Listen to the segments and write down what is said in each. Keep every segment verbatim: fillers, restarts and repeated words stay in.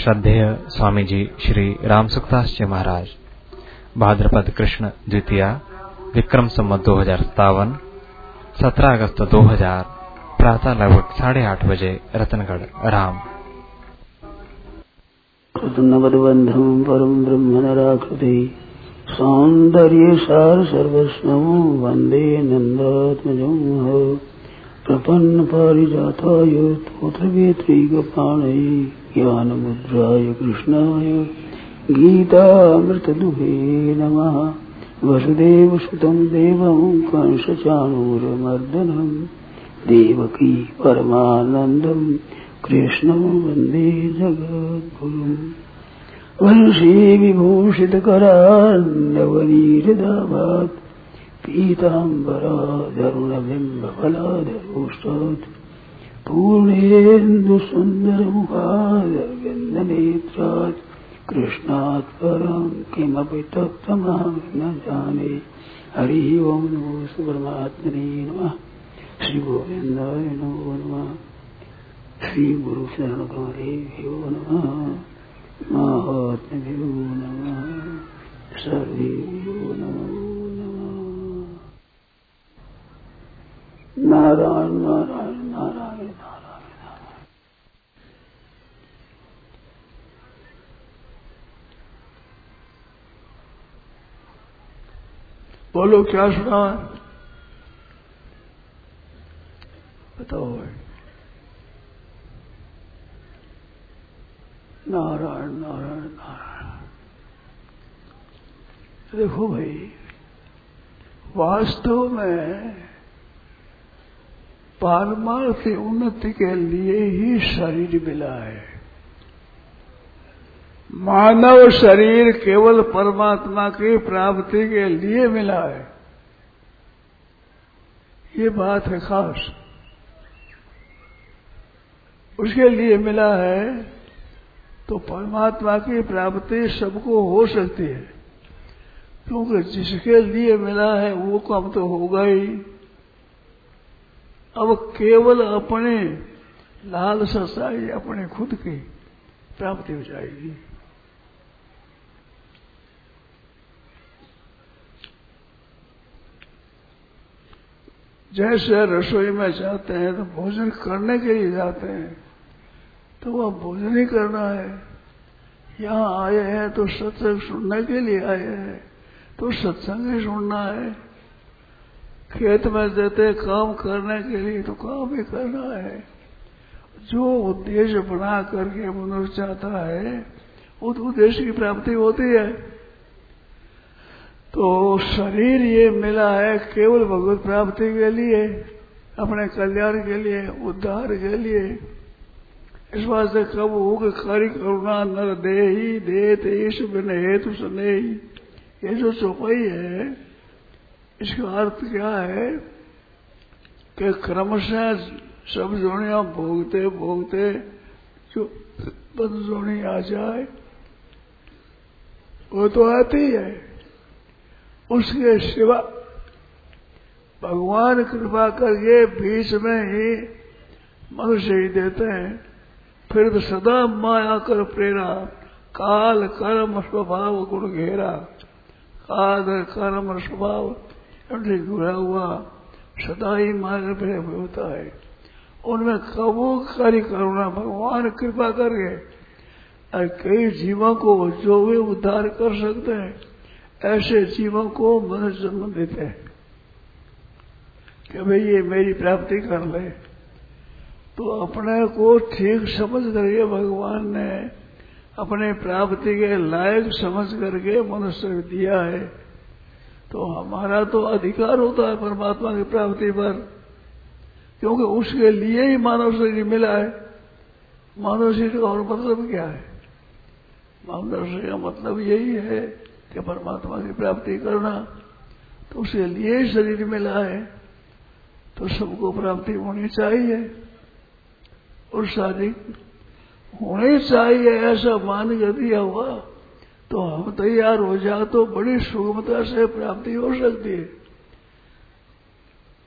श्रद्धेय स्वामी जी श्री रामसुखदास जी महाराज भाद्रपद कृष्ण द्वितीया विक्रम संवत दो हजार सत्तावन सत्रह अगस्त दो हजार प्रातः लगभग साढ़े आठ बजे रतनगढ़ राम। कृतनवद्बन्धं परं ब्रह्मणराकृति सौन्दर्य सार सर्वस्वं वन्दे नन्दात्मजं प्रपन्न पारिजाताय स्तोत्रवेत्रैकपाणये ज्ञानमुद्राय कृष्णाय गीतामृतदुहे नमः। वसुदेवसुतं देवं कंसचाणूरमर्दनं देवकी परमानन्दं कृष्णं वन्दे जगद्गुरुम्। वंशी विभूषितकरान्नवनीरदाभात् पीताम्बराधरुणबिम्बफलाधरोष्टात् पूर्णेन्दुसुन्दरमुखादरविन्दनेत्रात् कृष्णात् परं किमपि तत्त्वमहं न जाने। हरिः ओं नमो परमात्मने नमः। श्री गोविन्दाय नमो नमः। श्री गुरु शरण गौरेभ्यो नमः। महात्म्यो नमः। सर्वेभ्यो नमो नमः। नारायण नारायण नारायण नारायण। बोलो क्या सुना बताओ। नारायण नारायण नारायण। देखो भाई, वास्तव में पारमार्थिक उन्नति के लिए ही शरीर मिला है। मानव शरीर केवल परमात्मा की प्राप्ति के लिए मिला है, ये बात है खास। उसके लिए मिला है तो परमात्मा की प्राप्ति सबको हो सकती है, क्योंकि जिसके लिए मिला है वो काम तो होगा ही। अब केवल अपने लालसा से अपने खुद की प्राप्ति हो जाएगी। जैसे रसोई में जाते हैं तो भोजन करने के लिए जाते हैं, तो वह भोजन ही करना है। यहाँ आए हैं तो सत्संग सुनने के लिए आए हैं, तो सत्संग ही सुनना है। खेत में जाते काम करने के लिए तो काम ही करना है। जो उद्देश्य बना करके मनुष्य चाहता है उस उद्देश्य की प्राप्ति होती है। तो शरीर ये मिला है केवल भगवत प्राप्ति के लिए, अपने कल्याण के लिए, उद्धार के लिए। इस वास्ते कब हो कि खरी करुणा नर दे ही दे तेष बिन हेतु सनेही, ये जो चौपाई है इसका अर्थ क्या है कि क्रमशः सब जोड़ियां भोगते भोगते जो बंद जोड़ी आ जाए वो तो आती है। उसके सिवा भगवान कृपा करके बीच में ही मनुष्य ही देते हैं। फिर तो सदा माया कर प्रेरा, काल कर्म स्वभाव गुण घेरा। काल कर्म स्वभाव घुरा हुआ सदा ही मार्ग पे होता है। उनमें कबू करी करुणा भगवान कृपा करके और कई जीवों को जो वे उद्धार कर सकते हैं ऐसे जीवों को मनुष्य जन्म देते हैं कि भाई ये मेरी प्राप्ति कर ले। तो अपने को ठीक समझ करके भगवान ने अपने प्राप्ति के लायक समझ करके मनुष्य दिया है। तो हमारा तो अधिकार होता है परमात्मा की प्राप्ति पर, क्योंकि उसके लिए ही मानव शरीर मिला है। मानव शरीर का और मतलब क्या है? मानव शरीर का मतलब यही है कि परमात्मा की प्राप्ति करना। तो उसके लिए ही शरीर मिला है, तो सबको प्राप्ति होनी चाहिए और शादी होनी चाहिए ऐसा मान कर दिया हुआ तो हम तैयार हो जाए तो बड़ी सुगमता से प्राप्ति हो सकती है।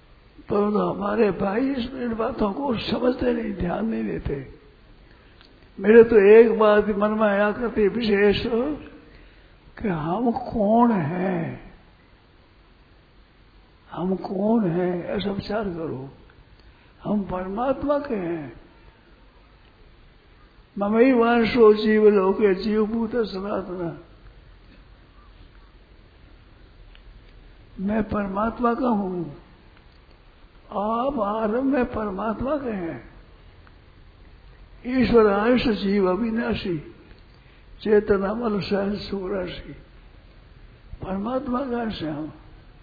परंतु तो हमारे भाई इन बातों को समझते नहीं, ध्यान नहीं देते। मेरे तो एक बात मन में आया करती विशेष कि हम कौन हैं, हम कौन हैं, ऐसा विचार करो। हम परमात्मा के हैं। ममई वांशो जीव लोके जीवभूत सनातना, मैं परमात्मा का हूं। आप आरंभ में परमात्मा के हैं। ईश्वर अंश जीव अविनाशी, चेतन अमल सहज सुराशि, परमात्मा का अंश है हम।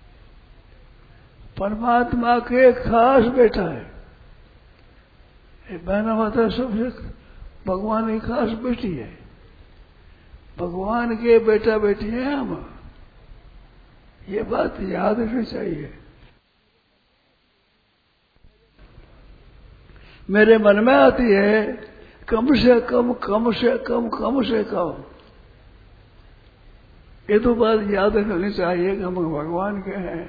परमात्मा के खास बेटा है। ये बहना माता सबसे भगवान की खास बेटी है। भगवान के बेटा बेटी हैं हम। ये बात याद रखनी चाहिए। मेरे मन में आती है कम से कम कम से कम कम से कम ये तो बात याद रखनी चाहिए कि हम भगवान के हैं।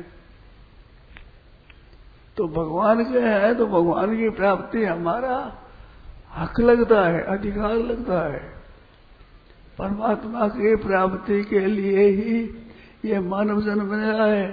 तो भगवान के हैं तो भगवान की प्राप्ति हमारा हक लगता है, अधिकार लगता है। परमात्मा की प्राप्ति के लिए ही ये मानव जन्म मिला है।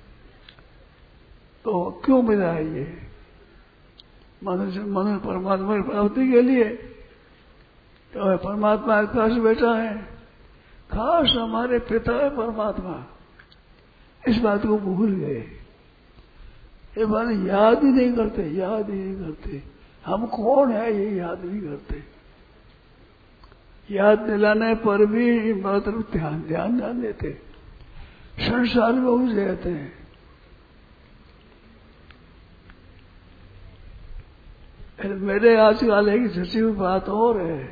तो क्यों मिला है ये मानव मानव? परमात्मा की प्राप्ति के लिए। तो परमात्मा का खास बेटा है, खास हमारे पिता है परमात्मा। इस बात को भूल गए। ये बात याद ही नहीं करते, याद ही नहीं करते। हम कौन है ये याद नहीं करते। याद दिलाने पर भी मतलब ध्यान ध्यान न देते, संसार में उलझ जाते हैं। मेरे आजकल एक सची हुई बात और है,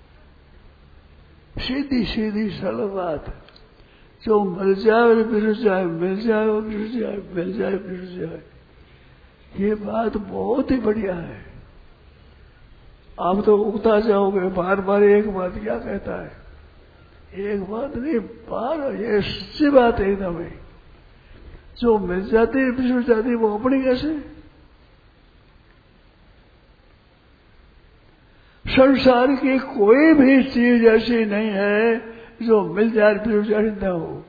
सीधी सीधी सरल बात, जो मिल जाए और बिर जाए, मिल जाए और बिर जाए, मिल जाए बिर जाए। ये बात बहुत ही बढ़िया है। आप तो उगता जाओगे, बार बार एक बात क्या कहता है, एक बात नहीं, बार ये सच्ची बात है एकदम ही। जो मिल जाती है बिछड़ जाती है वो अपनी कैसे? संसार की कोई भी चीज ऐसी नहीं है जो मिल जाए बिछड़ जाए न हो।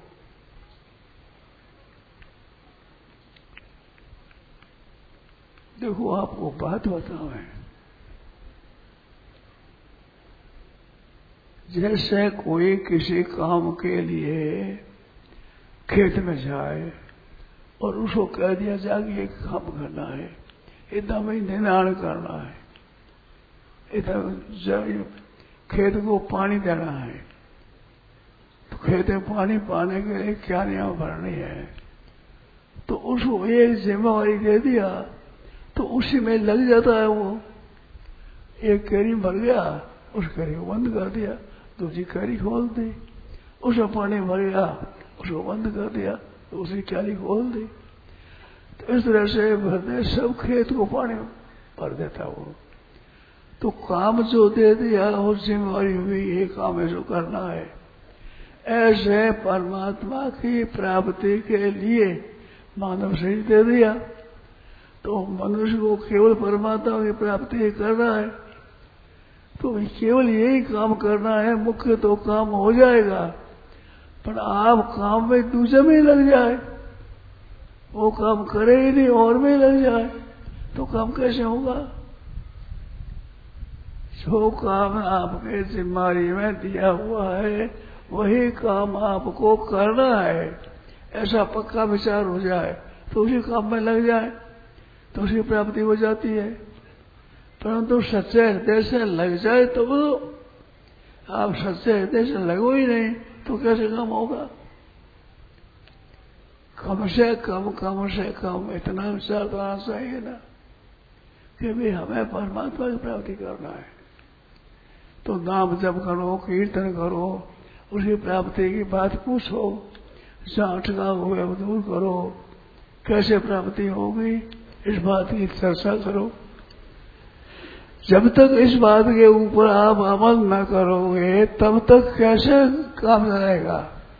देखो आपको बात बताओ है, जैसे कोई किसी काम के लिए खेत में जाए और उसको कह दिया जाए कि ये काम करना है, इतना महीने निनाण करना है, इतना खेत को पानी देना है, तो खेत में पानी पाने के लिए क्या नियम भरनी है, तो उसको एक जिम्मेवारी दे दिया तो उसी में लग जाता है। वो एक कैरी भर गया, उस कैरी को बंद कर दिया, दूसरी कैरी खोल दी, उसमें पानी भर गया, उसको बंद कर दिया, तो उसी कैरी खोल दी। तो इस तरह से भरने सब खेत को पानी भर देता वो। तो काम जो दे दिया और जिम्मेवारी हुई, ये काम ऐसा करना है। ऐसे परमात्मा की प्राप्ति के लिए मानव शरीर दे दिया, तो मनुष्य को केवल परमात्मा की प्राप्ति करना है। तो केवल यही काम करना है, मुख्य तो काम हो जाएगा। पर आप काम में दूसरे में लग जाए, वो काम करे ही नहीं और में लग जाए, तो काम कैसे होगा? जो काम आपके जिम्मेदारी में दिया हुआ है वही काम आपको करना है, ऐसा पक्का विचार हो जाए तो उसी काम में लग जाए तो उसकी प्राप्ति हो जाती है। परंतु सच्चे हृदय से लग जाए तो वो, आप सच्चे हृदय से लगो ही नहीं तो कैसे काम होगा? कम से कम कम से कम इतना विचार तो आना चाहिए ना कि भी हमें परमात्मा की प्राप्ति करना है। तो नाम जप करो, कीर्तन करो, उसकी प्राप्ति की बात पूछो, जहाँ अटका हुए वो दूर करो, कैसे प्राप्ति होगी इस बात की चर्चा करो। जब तक इस बात के ऊपर आप अमल न करोगे तब तक कैसे काम चलेगा?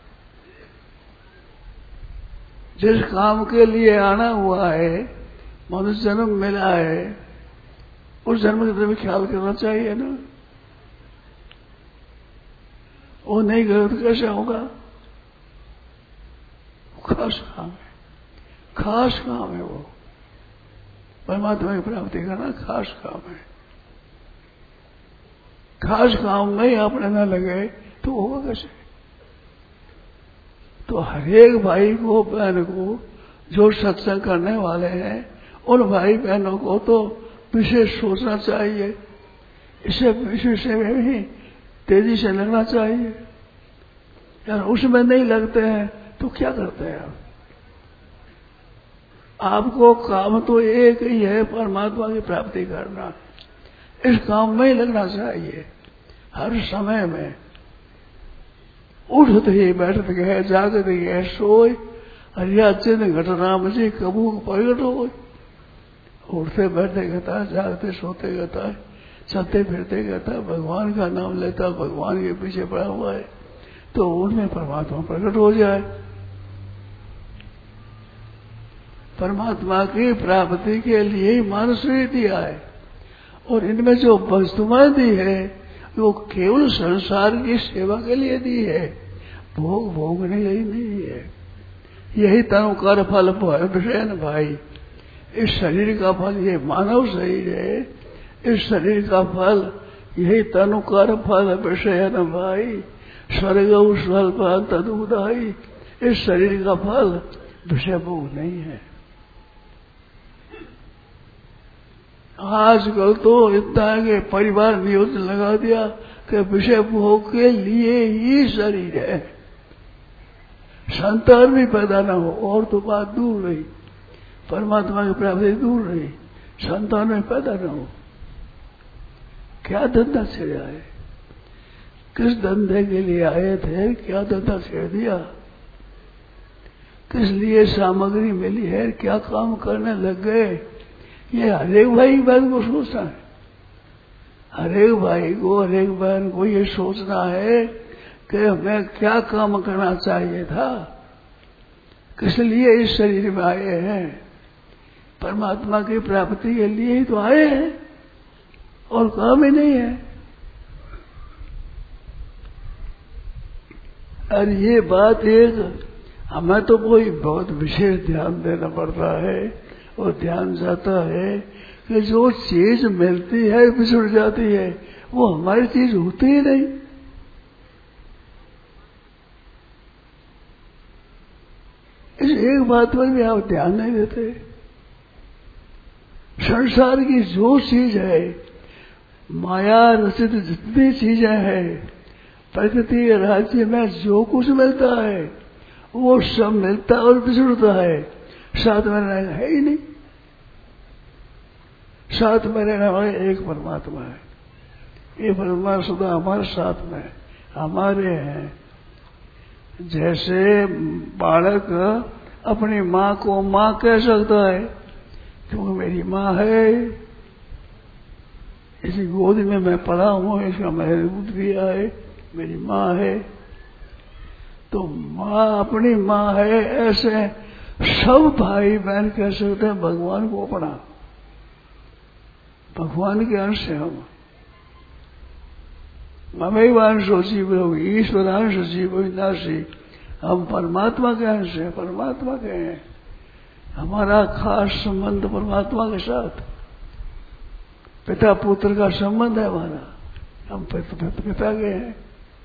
जिस काम के लिए आना हुआ है, मनुष्य जन्म मिला है, उस जन्म की तरफ ख्याल करना चाहिए ना। वो नहीं करो तो कैसे होगा? खास काम है, खास काम है वो। परमात्मा की प्राप्ति करना खास काम है। खास काम में अपने न लगे तो होगा कैसे? तो हरेक भाई को बहन को जो सत्संग करने वाले हैं उन भाई बहनों को तो विशेष सोचना चाहिए, इसे विशेष में भी तेजी से लगना चाहिए। यार उसमें नहीं लगते हैं तो क्या करते हैं आप? आपको काम तो एक ही है, परमात्मा की प्राप्ति करना। इस काम में ही लगना चाहिए हर समय में। उठते ही बैठते गए, जागते गए, सोए हरिया चिन्ह घटना मुझे कबू प्रगट हो। उठते बैठते गता है, जागते सोते गता है, चलते फिरते गता है, भगवान का नाम लेता, भगवान के पीछे पड़ा हुआ है, तो उनमें परमात्मा प्रकट हो जाए। परमात्मा की प्राप्ति के लिए ही मानस ने दिया है। और इनमें जो वस्तुएं दी है वो केवल संसार की सेवा के लिए दी है, भोग भोगने यही नहीं है। यही तनु कर फल विषय न भाई। इस शरीर का फल, ये मानव शरीर है, इस शरीर का फल यही तनु कर फल विषय न भाई। स्वर्ग स्वल्प तदुदाई। इस शरीर का फल विषय भोग नहीं है। आजकल तो इतना है कि परिवार नियोजन लगा दिया कि विषय भोग के लिए ही शरीर है, संतान भी पैदा न हो और तो बात दूर रही, परमात्मा की प्राप्ति दूर रही, संतान में पैदा न हो। क्या धंधा छेड़ा है? किस धंधे के लिए आए थे? क्या धंधा छेड़ दिया? किस लिए सामग्री मिली है? क्या काम करने लग गए? ये हरेक भाई बहन को सोचना है। हरेक भाई को, हरेक बहन को ये सोचना है कि हमें क्या काम करना चाहिए था, किस लिए इस शरीर में आए हैं। परमात्मा की प्राप्ति के लिए ही तो आए हैं और काम ही नहीं है। और ये बात एक हमें तो कोई बहुत विशेष ध्यान देना पड़ता है, और ध्यान जाता है कि जो चीज मिलती है बिछुड़ जाती है, वो हमारी चीज होती ही नहीं। इस एक बात पर भी आप ध्यान नहीं देते। संसार की जो चीज है, माया रचित जितनी चीजें हैं, प्रकृति राज्य में जो कुछ मिलता है वो सब मिलता और बिछुड़ता है, साथ में रहना है ही नहीं। साथ में रहने वाले एक परमात्मा है। ये परमात्मा सदा हमारे साथ में हमारे हैं। जैसे बालक अपनी माँ को माँ कह सकता है क्योंकि मेरी माँ है, इसी गोद में मैं पड़ा हूँ, इसका मैंने दूध पिया है, मेरी माँ है। तो माँ अपनी माँ है, ऐसे सब भाई बहन कह सकते हैं भगवान को अपना। भगवान के अंश है हम। ममेवांश जीव ईश्वरांश जीव विनाशी। हम परमात्मा के अंश है, परमात्मा के हैं। हमारा खास संबंध परमात्मा के साथ, पिता पुत्र का संबंध है हमारा। हम पिता के हैं।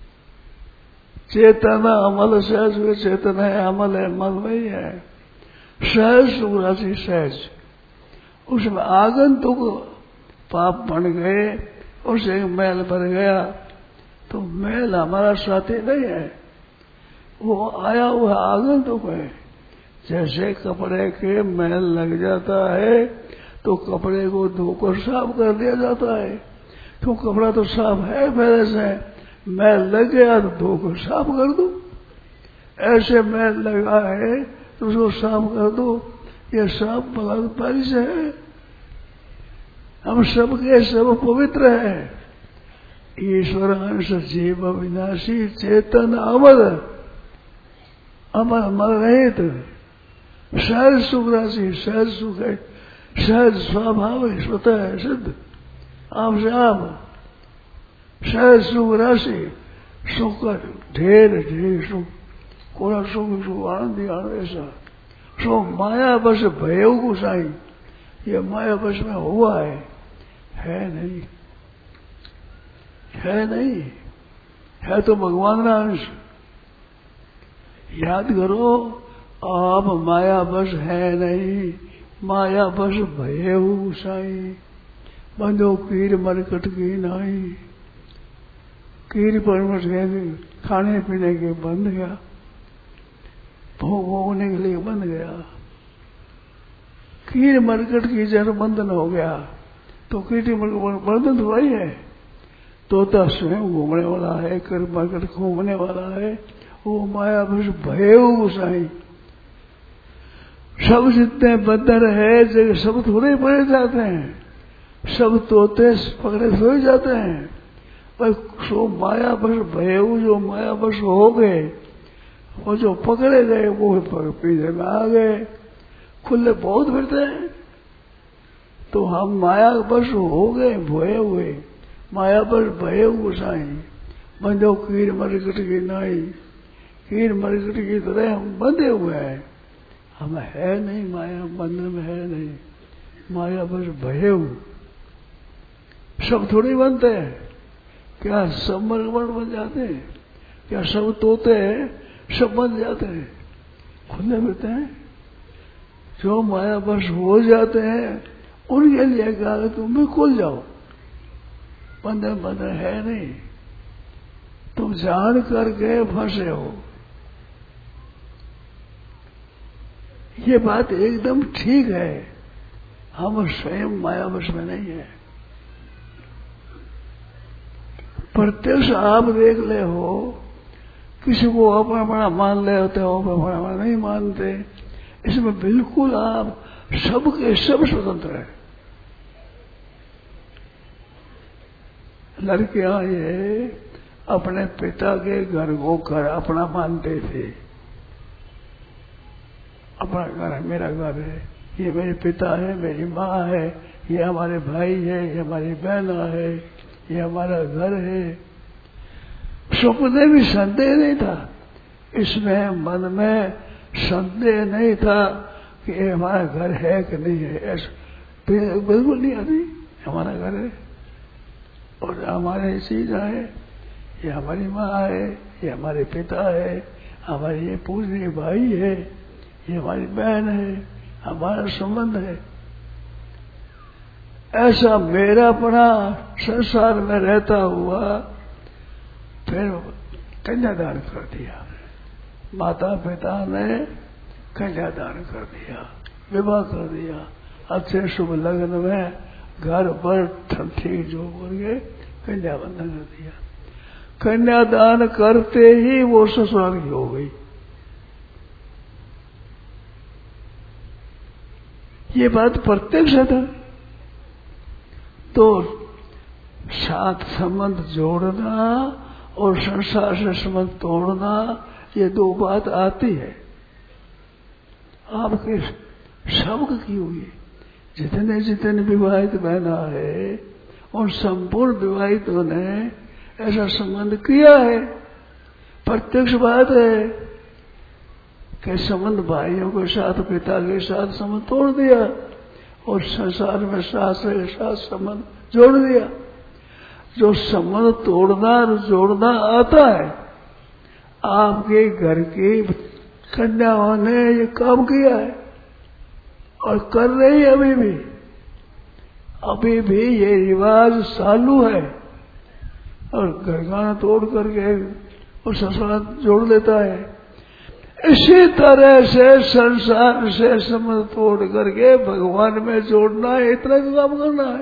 चेतन अमल सहज हुए, चेतन है अमल है, अमल में ही है। सहज सुरासी सहज, उसमें आगंतुक पाप बन गए, उसे मैल भर गया, तो मैल हमारा साथी नहीं है, वो आया हुआ आगंतुक है। जैसे कपड़े के मैल लग जाता है तो कपड़े को धोकर साफ कर दिया जाता है, तो कपड़ा तो साफ है पहले से, मैल लग गया तो धोकर साफ कर दो। ऐसे मैल लगा है तो उसको साफ कर दो। ये साफ भगवान से है। हम सबके सब पवित्र हैं। ईश्वर अंश जीव विनाशी चेतन अमर, अमर अमर रहित, सहज सुख राशि, सहज सुख है, सहज स्वभाव है, स्वतः है, सिद्ध आप से आप, सहज सुख राशि, सुख का ढेर ढेर सुख, कोड़ा सुख सुख आनंद ही आनंद ऐसा। सो माया बस भयो गुसाई, ये माया बस में हुआ है, है नहीं, है नहीं, है तो भगवान का अंश। याद करो, आप माया बस है नहीं, माया बस भयो गुसाई, बंदो कीर मरकट की नाई। कीर परमट गए, खाने पीने के बंद गया, भोग भोगने के लिए बंद गया। कीर मरकट की जड़ बंधन हो गया तो कीर मरकट बंधन तो वही है। तोता स्वयं घूमने वाला है, कर मरकट घूमने वाला है, वो माया बस भयो गुसाई। सब जितने बंदर है जगह सब थोड़े पड़े जाते हैं, सब तोते पकड़े सोए जाते हैं। पर सो माया बस भयो, जो माया बस हो गए, वो जो पकड़े गए वो पीछे में आ गए, खुले बहुत फिरते हैं। तो हम माया बस हो गए, भोए हुए, माया बस भयो गुसाई, बंदो कीर मरकट की नाई। कीर मरकट की तरह हम बंधे हुए हैं, हम है नहीं, माया बंधन में है नहीं, माया बस भयो। सब थोड़ी बनते हैं, क्या सब मरकट बन जाते हैं? क्या सब तोते सब बन जाते हैं? खुले मिलते हैं। जो माया बस हो जाते हैं उनके लिए क्या है, तुम भी खुल जाओ, बंधन बंधन है नहीं, तुम जान करके फंसे हो। ये बात एकदम ठीक है, हम स्वयं माया बस में नहीं है। प्रत्यक्ष आप देख ले हो, किसी को अपना बड़ा मान ले होते हो, अपना बड़ा बड़ा नहीं मानते, इसमें बिल्कुल आप सबके सब स्वतंत्र है। लड़कियां ये अपने पिता के घर को घर अपना मानते थे, अपना घर है, मेरा घर है, ये मेरे पिता है, मेरी माँ है, ये हमारे भाई है, ये हमारी बहन है, ये हमारा घर है। सपने भी संदेह नहीं था, इसमें मन में संदेह नहीं था कि ये हमारा घर है कि नहीं है, ऐसा बिल्कुल नहीं आती। हमारा घर है और हमारे चीज है, ये हमारी माँ है, ये हमारे पिता है, हमारे ये पूजनीय भाई है, ये हमारी बहन है, हमारा संबंध है। ऐसा मेरा अपना संसार में रहता हुआ फिर कन्यादान कर दिया, माता पिता ने कन्यादान कर दिया, विवाह कर दिया, अच्छे शुभ लग्न में घर पर ठीक जो करके कन्याबंधन कर दिया। कन्यादान करते ही वो ससुराल की हो गई। ये बात प्रत्यक्ष था। तो साथ संबंध जोड़ना और संसार से संबंध तोड़ना, ये दो बात आती है आपके सबक की हुई। जितने जितने विवाहित बहना है उन संपूर्ण विवाहितों ने ऐसा संबंध किया है। प्रत्यक्ष बात है कि संबंध भाइयों के साथ, पिता के साथ संबंध तोड़ दिया और संसार में सास के साथ संबंध जोड़ दिया। जो संबंध तोड़ना और जोड़ना आता है, आपके घर की कन्याओं ने ये काम किया है और कर रही है अभी भी। अभी भी ये रिवाज चालू है और घरगाना तोड़ करके और ससुराल जोड़ देता है। इसी तरह से संसार से संबंध तोड़ करके भगवान में जोड़ना है, इतना काम करना है।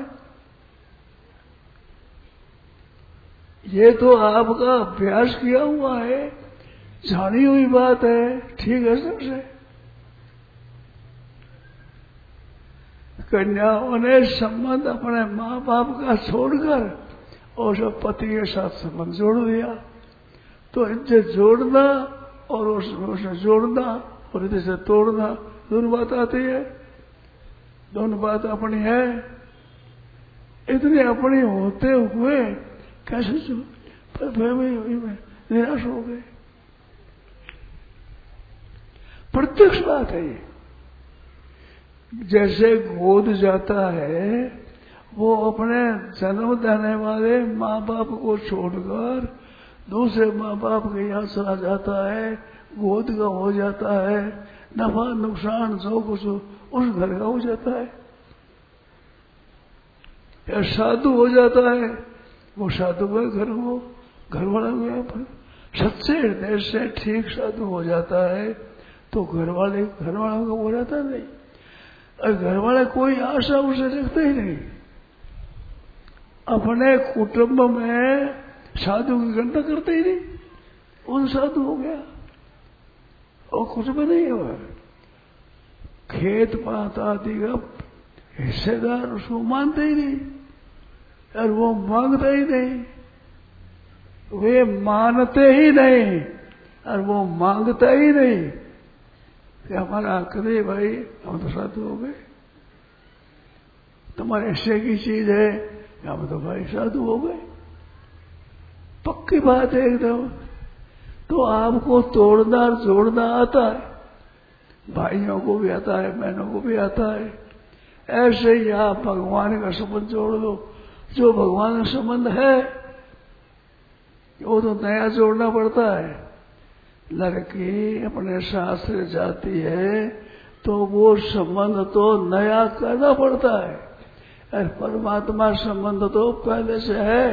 ये तो आपका अभ्यास किया हुआ है, जानी हुई बात है, ठीक है सबसे। कन्याओं ने संबंध अपने माँ बाप का छोड़कर और सब पति के साथ संबंध जोड़ दिया। तो इनसे जोड़ना और उससे जोड़ना और इधर से तोड़ना, दोनों बात आती है, दोनों बात अपनी है। इतनी अपनी होते हुए कैसे निराश हो गए। प्रत्यक्ष बात है ये। जैसे गोद जाता है वो अपने जन्म देने वाले माँ बाप को छोड़कर दूसरे माँ बाप के यहाँ चला जाता है, गोद का हो जाता है, नफा नुकसान जो कुछ उस घर का हो जाता है। या साधु हो जाता है, वो साधु का घर हो, घर वाला गया पर सच्चे हृदय से ठीक साधु हो जाता है तो घर वाले घर वालों का हो जाता नहीं। और घर वाले कोई आशा उसे रखते ही नहीं। अपने कुटुंब में साधु की गणना करते ही नहीं, उन साधु हो गया और कुछ भी नहीं हुआ। खेत पात आदि का हिस्सेदार उसको मानते ही नहीं और वो मांगता ही नहीं, वे मानते ही नहीं और वो मांगता ही नहीं कि हमारा हक दे भाई, हम तो साधु हो गए, तुम्हारे हिस्से की चीज है, हम तो भाई साधु हो गए। पक्की बात है एकदम। तो आपको तोड़ना और जोड़ना आता है, भाइयों को भी आता है, बहनों को भी आता है। ऐसे ही आप भगवान का संबंध जोड़ दो। जो भगवान का संबंध है वो तो नया जोड़ना पड़ता है। लड़की अपने शास्त्र जाती है तो वो संबंध तो नया करना पड़ता है, और परमात्मा संबंध तो पहले से है।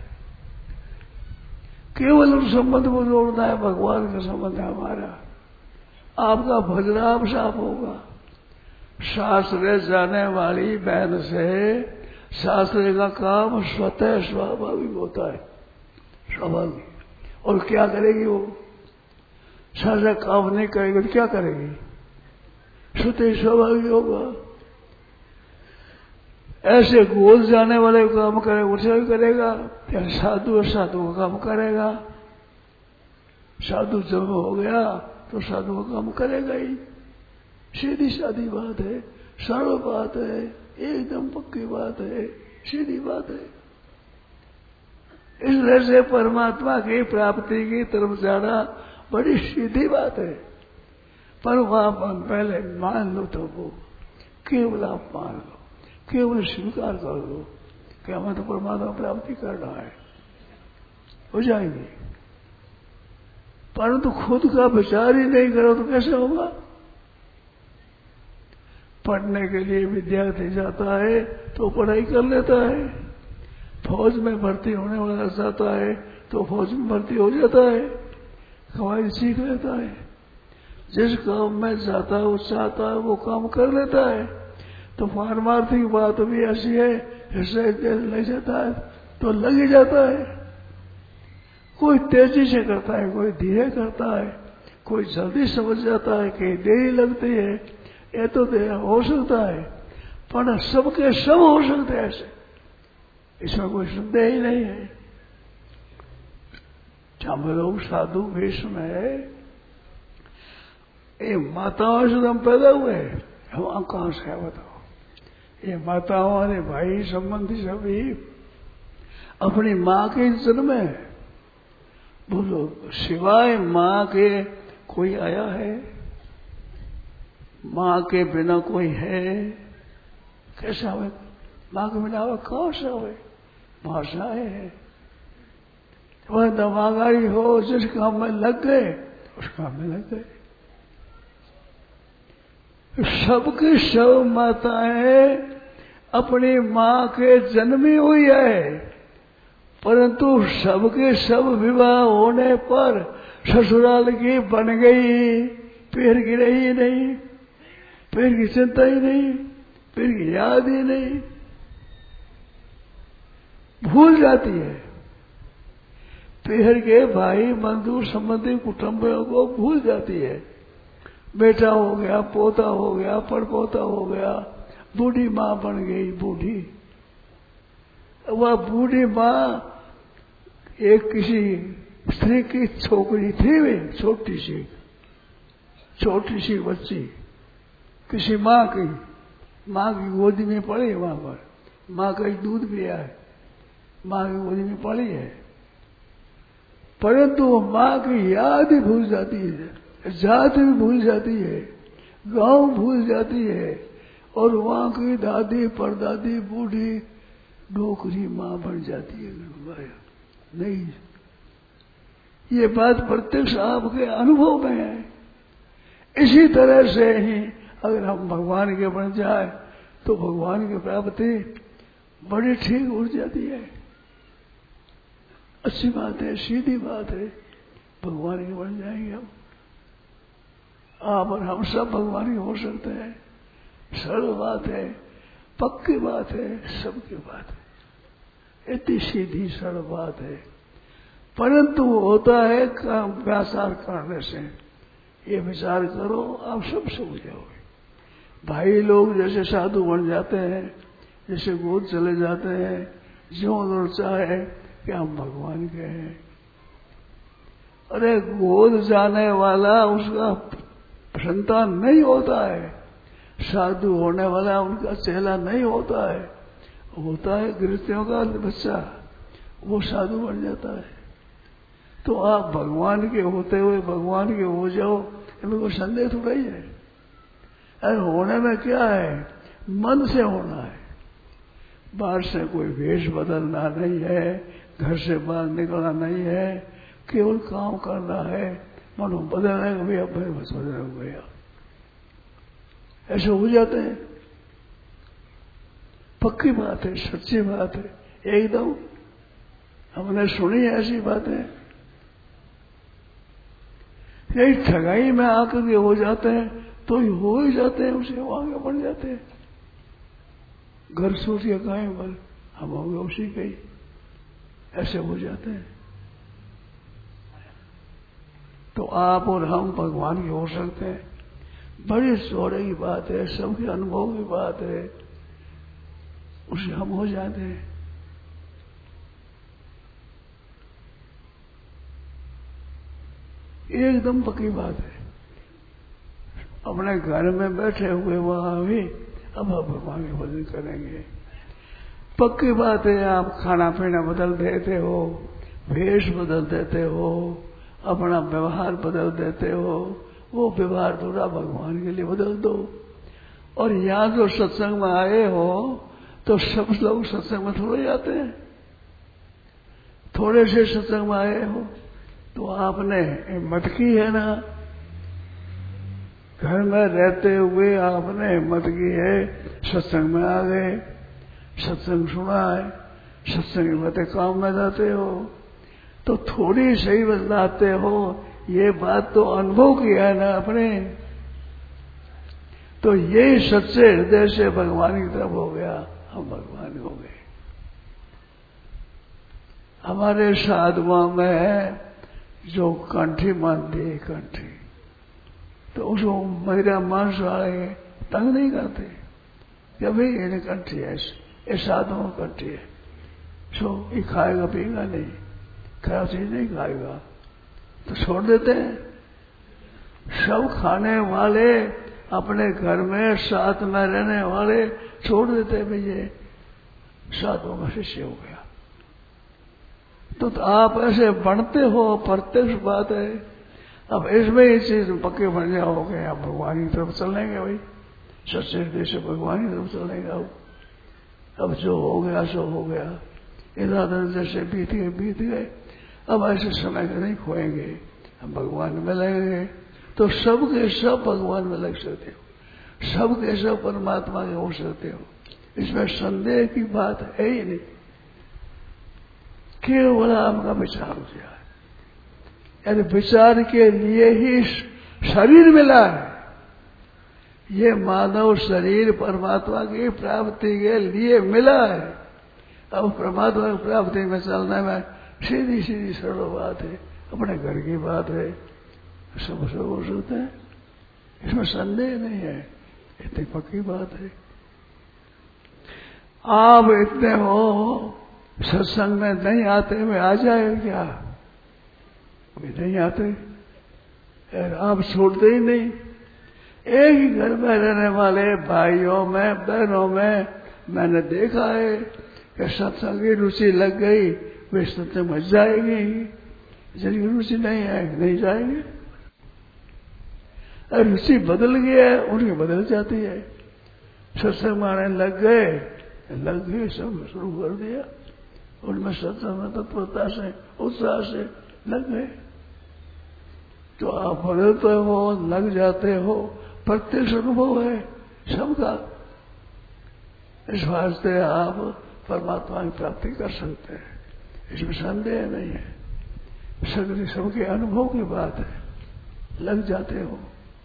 केवल उस संबंध को जोड़ना है, भगवान का संबंध है हमारा। आपका भजन आप साफ होगा। शास्त्र जाने वाली बहन से शास्त्र का काम स्वतः स्वाभाविक होता है, स्वाभाविक। और क्या करेगी वो? शास्त्र काम नहीं करेगी तो क्या करेगी? स्वतः स्वाभाविक होगा। ऐसे गोद जाने वाले को काम करेगा, उसे भी करेगा। या साधु और साधु का काम करेगा। साधु जब हो गया तो साधु का काम करेगा ही। सीधी सादी बात है, सरल बात है, एकदम पक्की बात है, सीधी बात है। इसलिए से परमात्मा की प्राप्ति की तरफ जाना बड़ी सीधी बात है। पर वहां पहले मान लो, तो वो केवल आप मान लो, केवल स्वीकार कर लो कि हमें तो परमात्मा प्राप्ति करना है, हो जाएगी। परंतु खुद का विचार ही नहीं करो तो कैसे होगा? पढ़ने के लिए विद्यार्थी जाता है तो पढ़ाई कर लेता है, फौज में भर्ती होने वाला जाता है तो फौज में भर्ती हो जाता है, कवायद सीख लेता है। जिस काम में जाता है वो चाहता है वो काम कर लेता है। तो पारमार्थिक की बात भी ऐसी है, हिस्से लग जाता है तो लग ही जाता है। कोई तेजी से करता है, कोई धीरे करता है, कोई जल्दी समझ जाता है, कहीं देरी लगती है। ये तो हो सकता है, पर सबके सब हो सकते हैं ऐसे, इसमें कोई संदेह ही नहीं है। हम लोग साधु वेश में ये माताओं से हम पैदा हुए, हम कहां से है बताओ? ये माताओं ने भाई संबंधी सभी अपनी माँ के जन्म में, बोलो सिवाय माँ के कोई आया है? माँ के बिना कोई है? कैसा हुए? माँ के बिना हुआ कौन सा हुए? भाषाएं है। वह दवागारी हो, जिस काम में लग गए उस काम में लग गए। सबकी सब माताएं अपनी माँ के जन्मी हुई है, परंतु सबके सब विवाह होने पर ससुराल की बन गई, पैर की रही नहीं, पैर की चिंता ही नहीं, पैर की याद ही नहीं, भूल जाती है। पैर के भाई बंधु संबंधी कुटुंबियों को भूल जाती है। बेटा हो गया, पोता हो गया, पड़पोता हो गया, बूढ़ी माँ बन गई, बूढ़ी। वह बूढ़ी माँ एक किसी स्त्री की छोकरी थी, वे छोटी सी छोटी सी बच्ची किसी माँ की माँ की गोदी में पड़ी, वहां पर माँ का दूध पिया है, माँ की गोदी में पड़ी है। परंतु वो माँ की याद ही भूल जाती है, जात भी भूल जाती है, गांव भूल जाती है, और वहां की दादी परदादी बूढ़ी नौकरी माँ बन जाती है। नहीं, ये बात प्रत्यक्ष आपके अनुभव में है। इसी तरह से ही अगर हम भगवान के बन जाए तो भगवान की प्राप्ति बड़ी ठीक उड़ जाती है। अच्छी बात है, सीधी बात है, भगवान के बन जाएंगे हम। आप और हम सब भगवान के हो सकते हैं। सरल बात है, पक्की बात है, सबकी बात है, इतनी सीधी सरल बात है। परंतु होता है काम व्यासार करने से। ये विचार करो, आप सब समझ जाओगे। भाई लोग जैसे साधु बन जाते हैं, जैसे गोद चले जाते हैं, ज्यों और चाहे कि हम भगवान के हैं। अरे गोद जाने वाला उसका संतान नहीं होता है, साधु होने वाला उनका चेला नहीं होता है, होता है गृहस्थियों का बच्चा, वो साधु बन जाता है। तो आप भगवान के होते हुए भगवान के हो जाओ, इनमें कोई संदेह थोड़ा ही है। अरे होने में क्या है, मन से होना है। बाहर से कोई वेश बदलना नहीं है, घर से बाहर निकलना नहीं है, केवल काम करना है। मनो बदलने का भी अब बस बदल हो गया, ऐसे हो जाते हैं। पक्की बात है, सच्ची बात है, एकदम हमने सुनी ऐसी बातें। यही ठगाई में आकर के हो जाते हैं तो ही हो ही जाते हैं, उसे आगे बढ़ जाते हैं। घर सोच के कहें बल हम होंगे उसी के ही, ऐसे हो जाते हैं। तो आप और हम भगवान के हो सकते हैं, बड़ी चौड़े की बात है, सबके अनुभव की बात है, उसे हम हो जाते हैं। एकदम पक्की बात है। अपने घर में बैठे हुए वहां भी अब आप भगवान के भजन करेंगे। पक्की बात है, आप खाना पीना बदल देते हो, वेश बदल देते हो, अपना व्यवहार बदल देते हो, वो व्यवहार थोड़ा भगवान के लिए बदल दो। और यहाँ जो सत्संग में आए हो तो सब लोग सत्संग में थोड़े जाते हैं, थोड़े से सत्संग में आए हो तो आपने हिम्मत की है ना, घर में रहते हुए आपने हिम्मत की है, सत्संग में आ गए, सत्संग सुना है, सत्संग में काम में जाते हो तो थोड़ी सही बदलाते हो। ये बात तो अनुभव किया है ना अपने, तो यही सच्चे हृदय से भगवान की तरफ हो गया, हम भगवान हो गए। हमारे साधुओं में जो कंठी मानती है कंठी, तो उसको मेरा मांस वाले तंग नहीं करते कि भाई ये कंठी है, ये साधुओं कंठी है, सो ये खाएगा पिएगा नहीं, खराब चीज नहीं खाएगा, तो छोड़ देते हैं। सब खाने वाले अपने घर में साथ में रहने वाले छोड़ देते हैं, भाई ये साधुओं का शिष्य हो गया। तो, तो आप ऐसे बनते हो, प्रत्यक्ष बात है। अब इसमें ये चीज पक्के बन जाओगे, आप भगवान की तरफ चलेंगे, भाई सच्चे हृदय से भगवान की तरफ चलेंगे। अब अब जो हो गया सो हो गया, इधर जैसे बीत गए बीत गए, अब ऐसे समय के नहीं खोएंगे, हम भगवान में लगेंगे तो सबके सब भगवान में लग सकते हो, सबके सब परमात्मा के हो सकते हो, इसमें संदेह की बात है ही नहीं। केवल आपका विचार हो जाए, यानी विचार के लिए ही शरीर मिला है। ये मानव शरीर परमात्मा की प्राप्ति के लिए मिला है। अब परमात्मा की प्राप्ति में चलने में सीधी सीधी सरल बात है, अपने घर की बात है, सब सब हो सकते हैं, इसमें संदेह नहीं है, इतनी पक्की बात है। आप इतने हो सत्संग में नहीं आते, वे आ जाए क्या? वे नहीं आते, आप छोड़ते ही नहीं। एक ही घर में रहने वाले भाइयों में बहनों में मैंने देखा है कि सत्संग की रुचि लग गई, वे सत्संग में जाएंगे ही, जिनकी रुचि नहीं है नहीं जाएंगे। अरे रुचि बदल गया है उनकी बदल जाती है। सत्संग माने लग गए लग गए सब शुरू कर दिया, उनमें सत्संग में तत्परता से उत्साह से लग गए। तो आप बदलते हो लग जाते हो, प्रत्यक्ष अनुभव है सबका। इस वास्ते आप परमात्मा की प्राप्ति कर सकते हैं, इसमें संदेह नहीं है। सगली सबके अनुभव की बात है, लग जाते हो।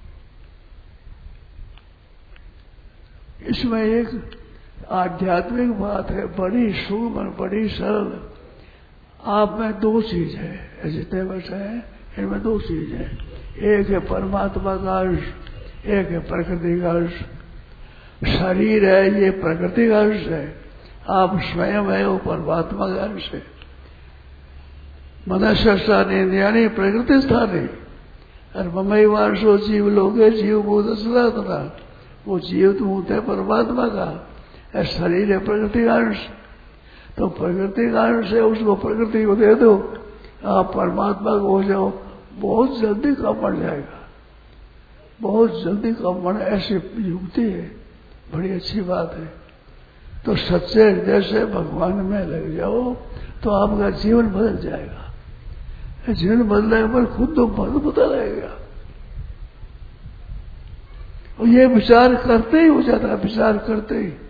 इसमें एक आध्यात्मिक बात है, बड़ी सूक्ष्म बड़ी सरल। आप में दो चीज है, जितने बैठे हैं इनमें दो चीज है। एक है परमात्मा का अंश, एक है प्रकृति का अंश। शरीर है ये प्रकृति का अंश है, आप स्वयं है वो परमात्मा का अंश है। मनुष्य स्थानी यानी प्रकृति स्थानी और ममई वांशो जीव लोगे जीव बोध सनातना, वो जीव तो होता है परमात्मा का, शरीर है प्रकृति का अंश। तो प्रकृति का अंश है, उसको प्रकृति को दे दो, आप परमात्मा को हो जाओ, बहुत जल्दी काम बढ़ जाएगा, बहुत जल्दी काम बढ़। ऐसी युक्ति है, बड़ी अच्छी बात है। तो सच्चे हृदय से भगवान में लग जाओ तो आपका जीवन बदल जाएगा। जीवन बदलने पर खुद तो बहुत पता लगेगा। और ये विचार करते ही हो जाता है, विचार करते ही।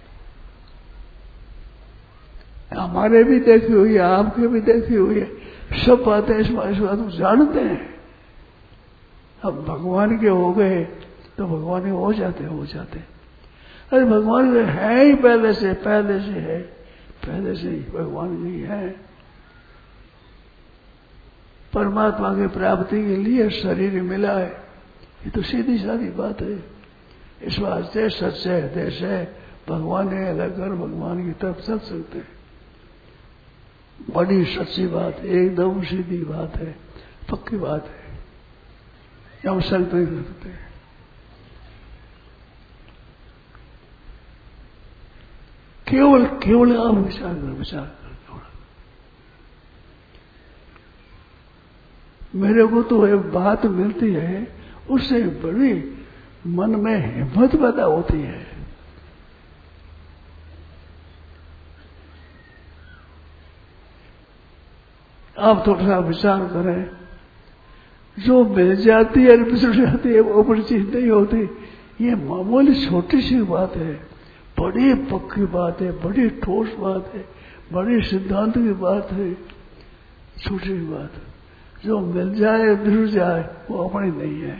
हमारे भी देखी हुई है, आपके भी देखी हुई है, सब बातें इस बात को जानते हैं। अब भगवान के हो गए तो भगवान के हो जाते हो जाते अरे भगवान है ही पहले से, पहले से है, पहले से ही भगवान जी है। परमात्मा की प्राप्ति के लिए शरीर मिला है, ये तो सीधी सादी बात है। इस वास्ते सच्चे हृदय से भगवान ने लगकर भगवान की तरफ चल सकते हैं। बड़ी सच्ची बात है, एकदम सीधी बात है, पक्की बात है, हम संकल्प नहीं कर सकते। केवल केवल आप विचार कर विचार कर मेरे को तो एक बात मिलती है, उससे बड़ी मन में हिम्मत पैदा होती है। आप थोड़ा सा विचार करें, जो मिल जाती है बिछड़ जाती है वो बड़ी चीज नहीं होती। ये मामूली छोटी सी बात है, बड़ी पक्की बात है, बड़ी ठोस बात है, बड़ी सिद्धांत की बात है। छोटी बात जो मिल जाए बिछड़ जाए वो अपनी नहीं है।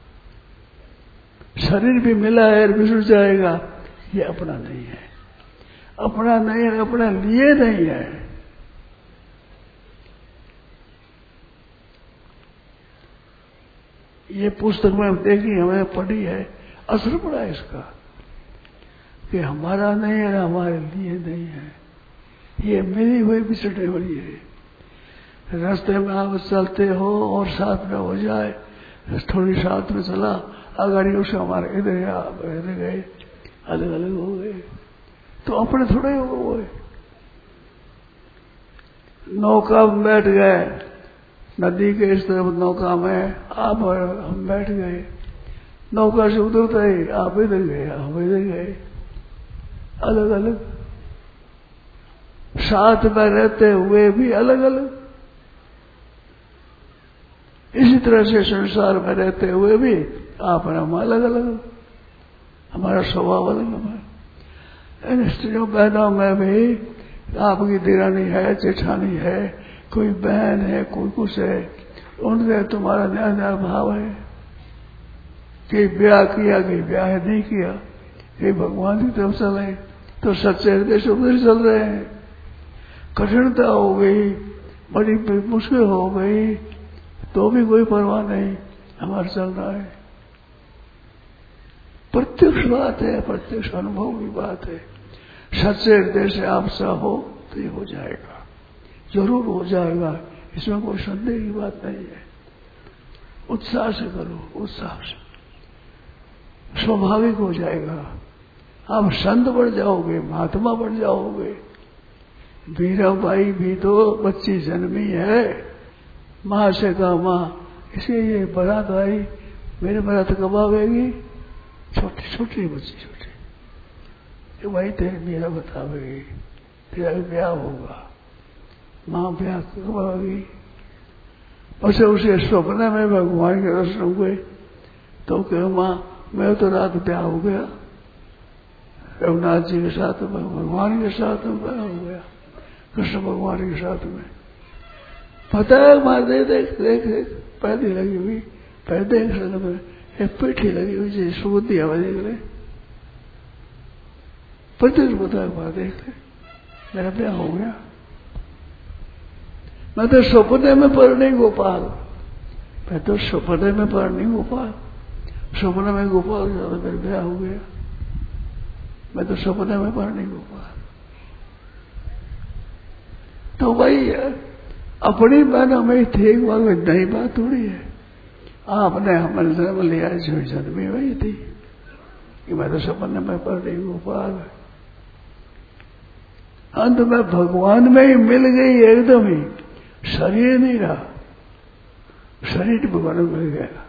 शरीर भी मिला है बिछड़ जाएगा, ये अपना नहीं है, अपना नहीं है, अपना लिए नहीं है। ये पुस्तक में देखी, हमें पढ़ी है, असर पड़ा है इसका कि हमारा नहीं है, हमारे लिए नहीं है, ये मिली हुई बिछड़ने वाली है। रास्ते में आप चलते हो और साथ में हो जाए, थोड़ी साथ में चला, अगर उससे हमारे इधर इधर गए, अलग अलग हो गए, तो अपने थोड़े हो गए। नौका में बैठ गए, नदी के इस तरफ नौका में आप और हम बैठ गए, नौका से उतरते ही आप इधर गए, हम इधर गए, अलग अलग, साथ में रहते हुए भी अलग अलग। इसी तरह से संसार में रहते हुए भी आप और हम अलग अलग, हमारा स्वभाव अलग है। इन स्त्रियों बहनों में भी आपकी दिरानी है, जेठानी है, कोई बहन है, कोई कुछ है, उनसे तुम्हारा नया नया भाव है। कहीं ब्याह किया, कहीं ब्याह नहीं किया, कहीं भगवान की तरफ चले तो सच्चे हृदय से उधर चल रहे हैं। कठिनता हो गई, बड़ी मुश्किल हो गई, तो भी कोई परवाह नहीं, हमारा चल रहा है। प्रत्यक्ष बात है, प्रत्यक्ष अनुभव की बात है। सच्चे हृदय से आप चाहो तो ये हो जाएगा, जरूर हो जाएगा, इसमें कोई संदेह की बात नहीं है। उत्साह से करो, उत्साह से, स्वाभाविक हो जाएगा। आप संत बढ़ जाओगे, महात्मा बढ़ जाओगे। मीराबाई भी तो बच्ची जन्मी है, माँ से कहा माँ इसे ये बारात आई, मेरे बारात कब आवेगी? छोटी छोटी बच्ची छोटी, भाई तेरे मेरा बतावेगी, तेरा ब्याह होगा। माँ ब्याह कब आएगी? बस उसे स्वप्न में भगवान के दर्शन हुए तो कह माँ मैं तो रात ब्याह हो गया, रघुनाथ जी के साथ में, भगवान के साथ में ब्याह हो गया, कृष्ण भगवान के साथ में। पता है मार दे देख देख देख पहली लगी हुई, पहले देख में एक पीठी लगी हुई जैसे सूदी हवा देख ले, पति पता है मार देख ले, मेरा ब्याह हो गया। मैं तो सपने में पर नहीं गोपाल, मैं तो सपने में पर नहीं गोपाल, सपने में गोपाल ज्यादा मेरा ब्याह हो गया, मैं तो सपने में पर नहीं गोपाल। तो भाई अपनी बहनों में थे एक बार में नई बात थोड़ी है, आपने हमारे जन्म लिया जो जन्मी वही थी कि मैं तो सपने में पर नहीं गोपाल। अंत में भगवान में ही मिल गई एकदम ही, शरीर नहीं रहा, शरीर भगवान में मिल गया।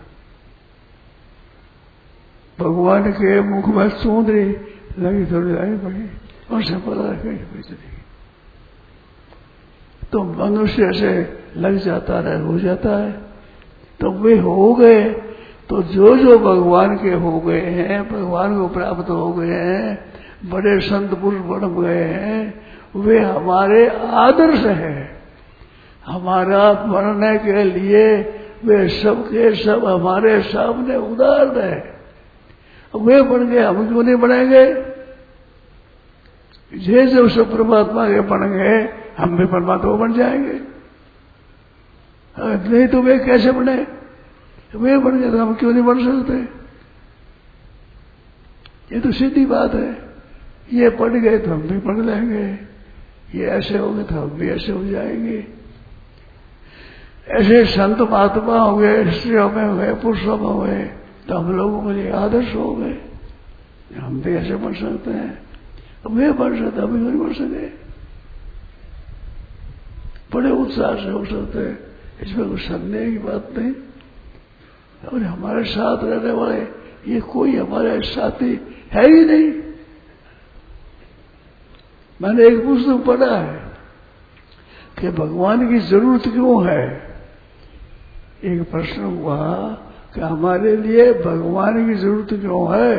भगवान के मुख में चूंदरी लगी थोड़ी लाई पड़ी और से पता कहीं पे चली, तो मनुष्य से लग जाता है, हो जाता है। तो वे हो गए, तो जो जो भगवान के हो गए हैं, भगवान को प्राप्त हो गए हैं, बड़े संत पुरुष बन गए हैं, वे हमारे आदर्श हैं। हमारा बनने के लिए वे सबके सब हमारे सामने उदाहरण है। वे बन गए, हम क्यों नहीं बनेंगे? जैसे उस परमात्मा के बन गए, हम भी परमात्मा बन जाएंगे। नहीं तो वे कैसे बने? वे बन गए तो हम क्यों नहीं बन सकते? ये तो सीधी बात है। ये पढ़ गए तो हम भी पढ़ लेंगे, ये ऐसे हो गए तो हम भी ऐसे हो जाएंगे। ऐसे संत महात्मा हो गए, स्त्रियों में हो गए, पुरुषों में हो गए, तो हम लोगों के लिए आदर्श हो गए, हम भी ऐसे बन सकते हैं। वे बन सकते, हम भी नहीं बन सके, बड़े उत्साह से हो सकते हैं, इसमें कुछ संदेह की बात नहीं। और हमारे साथ रहने वाले ये कोई हमारे साथी है ही नहीं। मैंने एक पुस्तक पढ़ा है कि भगवान की जरूरत क्यों है। एक प्रश्न हुआ कि हमारे लिए भगवान की जरूरत क्यों है,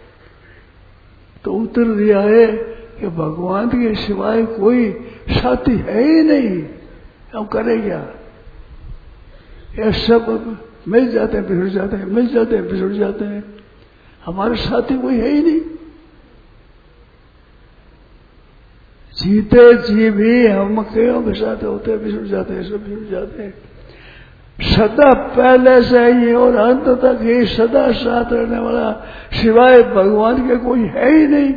तो उत्तर दिया है कि भगवान के सिवाय कोई साथी है ही नहीं, हम करें क्या? ये सब मिल जाते हैं बिछड़ जाते हैं, मिल जाते हैं बिछड़ जाते हैं, हमारे साथी कोई है ही नहीं। जीते जी भी हम कईयों के साथ होते हैं, बिछड़ जाते हैं, सब बिछड़ जाते हैं। सदा पहले से ही और अंत तक ही सदा साथ रहने वाला सिवाय भगवान के कोई है ही नहीं।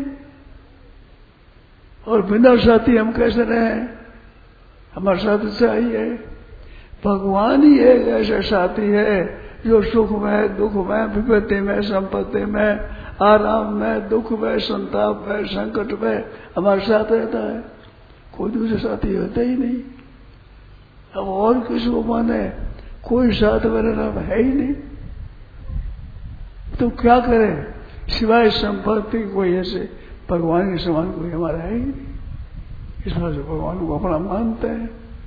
और बिना साथी हम कैसे रहें? हमारे साथ चाहिए। भगवान ही एक ऐसा साथी है जो सुख में, दुख में, विपत्ति में, संपत्ति में, आराम में, दुख में, संताप में, संकट में हमारे साथ रहता है। कोई दूसरे साथी होता ही नहीं। अब और किसको माने? कोई साथ मेरा नाम है ही नहीं, तो क्या करें? सिवाय संपत्ति कोई ऐसे भगवान के समान कोई हमारा है ही नहीं। इस तरह से भगवान को अपना मानते हैं,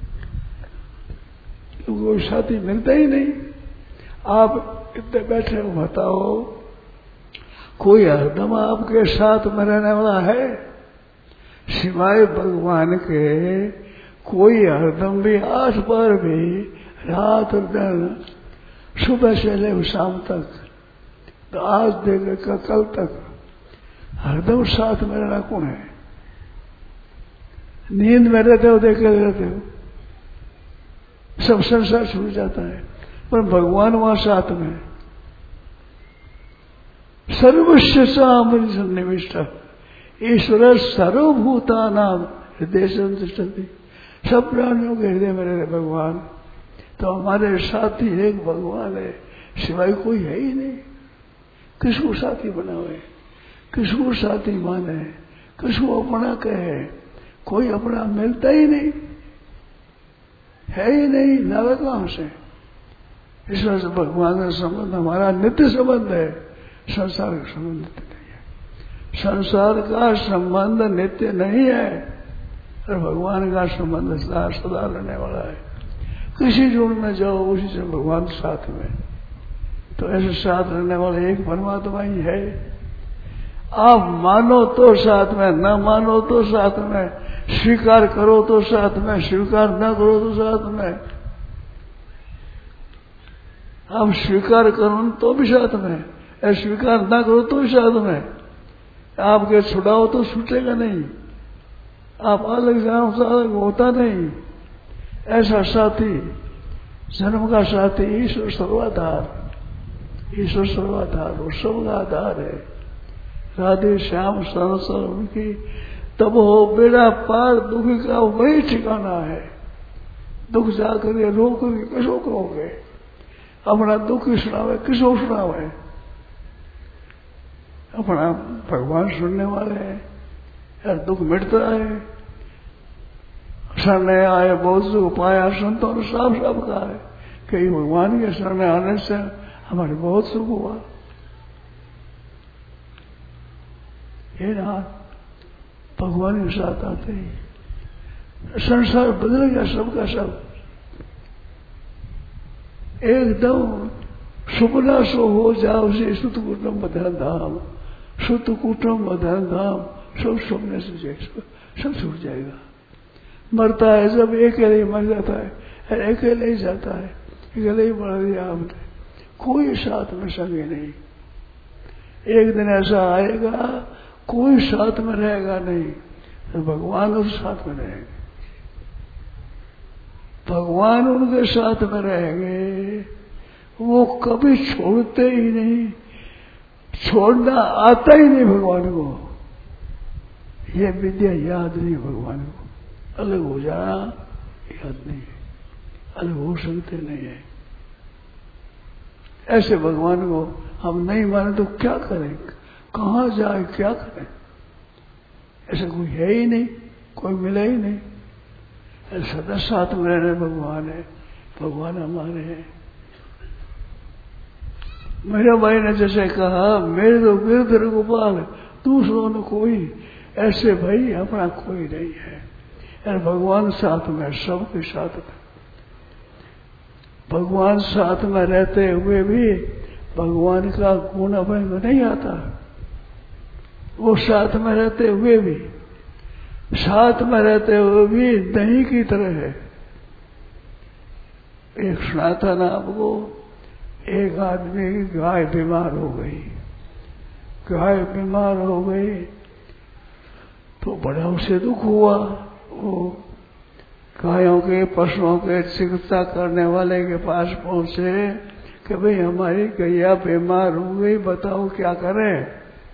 क्योंकि कोई साथी मिलता ही नहीं। आप इतने बैठे हो, बताओ कोई हरदम आपके साथ में रहने वाला है? सिवाय भगवान के कोई हरदम भी आठ बार भी रात और दिन, सुबह से लेकर शाम तक, तो आज देकर कल तक हरदम साथ में रहना कौन है? नींद में रहते हो, देख रहते हो, सब संसार छूट जाता है, पर भगवान वहां साथ में। सर्वस्व सामरी सन्निविष्ट ईश्वर सर्वभूता नाम हृदय संतिष्ठति। सब प्राणियों के हृदय में रहे भगवान। तो हमारे साथी एक भगवान है, सिवाय कोई है ही नहीं। किसको साथी बनावे, किसको साथी माने, किसको अपना कहे? कोई अपना मिलता ही नहीं है ही नहीं, लावे कहां से? ईश्वर से भगवान का संबंध हमारा नित्य संबंध है, संसार का संबंध नित्य नहीं है। संसार का संबंध नित्य नहीं है और भगवान का संबंध सदा सदा रहने वाला है। किसी जोड़ में जाओ उसी से भगवान साथ में, तो ऐसे साथ रहने वाले एक परमात्मा ही है। आप मानो तो साथ में, न मानो तो साथ में, स्वीकार करो तो साथ में, स्वीकार न करो तो साथ में। आप स्वीकार करो तो भी साथ में, स्वीकार न करो तो भी साथ में। आपके छुड़ाओ तो छूटेगा नहीं, आप अलग जाओ तो अलग होता नहीं। ऐसा साथी, जन्म का साथी ईश्वर सर्वाधार, ईश्वर सर्वाधार, वो सबका आधार है। राधे श्याम संसार उनकी तब हो बेड़ा पार, दुखी का वही ठिकाना है। दुख जाकर ये रो कर किसो करोगे? अपना दुख सुनावे किसो सुनावे? अपना भगवान सुनने वाले हैं, यार दुख मिटता है। शरण आए बहुत सुख पाया, संतों ने साफ साफ कहा है कि भगवान के शरण आने से हमारे बहुत सुख हुआ। ये ना भगवान के साथ आते ही संसार बदल गया, सबका सब एकदम सुपना सो हो जाओ से सुत कुटुंब बधन धाम, सुत कुटुंब बधन धाम, सब सपने से सब छूट जाएगा। मरता है जब अकेले ही मर जाता है, अकेले ही जाता है, अकेले ही मर दिया आपने, कोई साथ में संगे नहीं। एक दिन ऐसा आएगा कोई साथ में रहेगा नहीं, तो भगवान उस साथ में रहेंगे, भगवान उनके साथ में रहेंगे। वो कभी छोड़ते ही नहीं, छोड़ना आता ही नहीं भगवान को। ये विद्या याद नहीं भगवान को, अलग हो जाना याद नहीं है, अलग हो सकते नहीं है। ऐसे भगवान को हम नहीं माने तो क्या करें, कहां जाए, क्या करें? ऐसा कोई है ही नहीं, कोई मिला ही नहीं। सदा साथ में रहने भगवान है, भगवान हमारे हैं। मेरे भाई ने जैसे कहा, मेरे तो गिरधर गोपाल, दूसरों ने कोई, ऐसे भाई अपना कोई नहीं है। यार भगवान साथ में, सबके साथ में। भगवान साथ में रहते हुए भी भगवान का गुण अभंग नहीं आता। वो साथ में रहते हुए भी, साथ में रहते हुए भी दही की तरह है। एक सुना था ना आपको, एक आदमी की गाय बीमार हो गई, गाय बीमार हो गई तो बड़ा उसे दुख हुआ। वो गायों के, पशुओं के चिकित्सा करने वाले के पास पहुंचे कि भाई हमारी गैया बीमार हो गई, बताओ क्या करें?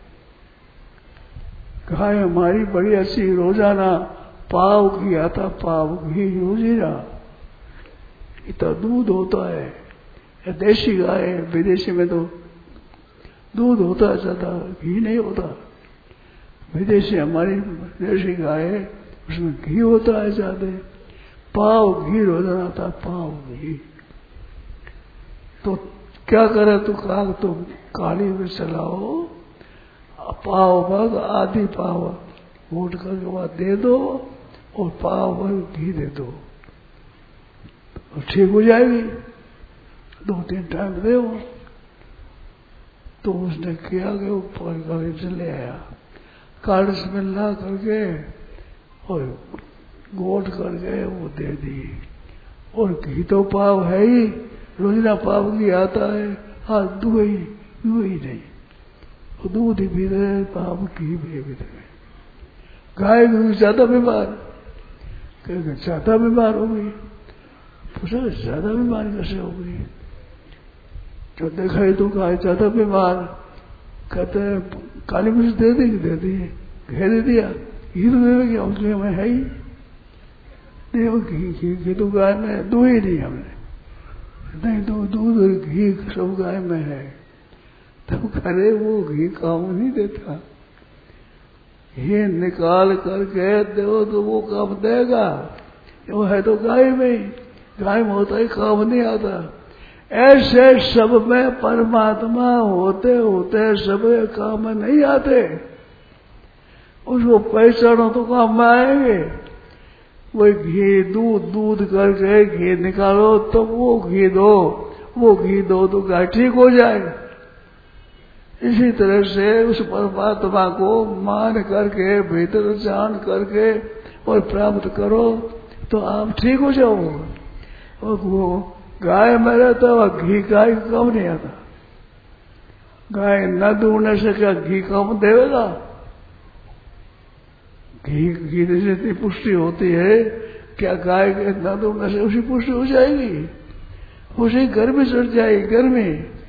गाय हमारी बड़ी अच्छी रोजाना पाव घी आता, पाव घी रोजीना, इतना दूध होता है। देशी गाय है, विदेशी में तो दूध होता है ज्यादा, घी नहीं होता। विदेशी हमारी देशी गाय है, उसमें घी होता है ज्यादा, पाव घी रोजाना आता, पाव घी। तो क्या करे? तो कहा तो काली में चलाओ, पाव भग आधी पाव वोट करके बाद दे दो और पाव भग घी दे दो, तो ठीक हो जाएगी। दो तीन टाइम दे वो। तो उसने किया कि वो गाड़ी से ले आया, कार्ड में ला करके और गोट करके वो दे दी। और घी तो पाव है ही, रोजना पाव घी आता है, हाँ दुई दुई नहीं, दूध ही पी रहे, पाव घी भी रहे। गाय ज्यादा बीमार, ज्यादा बीमार हो गई। पूछा ज्यादा बीमार कैसे हो गई? जो देखा तो गाय ज्यादा बीमार, कहते काली मिर्च दे दी, दे दी, घी दे दिया, घी तो दे दिया, उसमें मैं है ही नहीं। वो घी घी घी तो गाय में दो ही नहीं, हमने नहीं तो दूध और घी सब गाय में है। तब करे वो घी काम नहीं देता, ये निकाल करके दो तो वो काम देगा। वो है तो गाय में, गाय में होता ही काम नहीं आता। ऐसे सब में परमात्मा होते होते सब काम में नहीं आते। उसको पहचानो तो काम में आएंगे। वही घी दूध दूध करके घी निकालो तो वो घी दो, वो घी दो तो गाय ठीक हो जाए। इसी तरह से उस परमात्मा को मान करके भीतर जान करके और प्राप्त करो तो आप ठीक हो जाओगे। और वो गाय में रहता हुआ घी गाय कम नहीं आता। गाय न दूधने से क्या घी कम देगा? घी घी से इतनी पुष्टि होती है, क्या गाय के न दूधने से उसी पुष्टि हो जाएगी? उसी गर्मी चढ़ जाएगी। गर्मी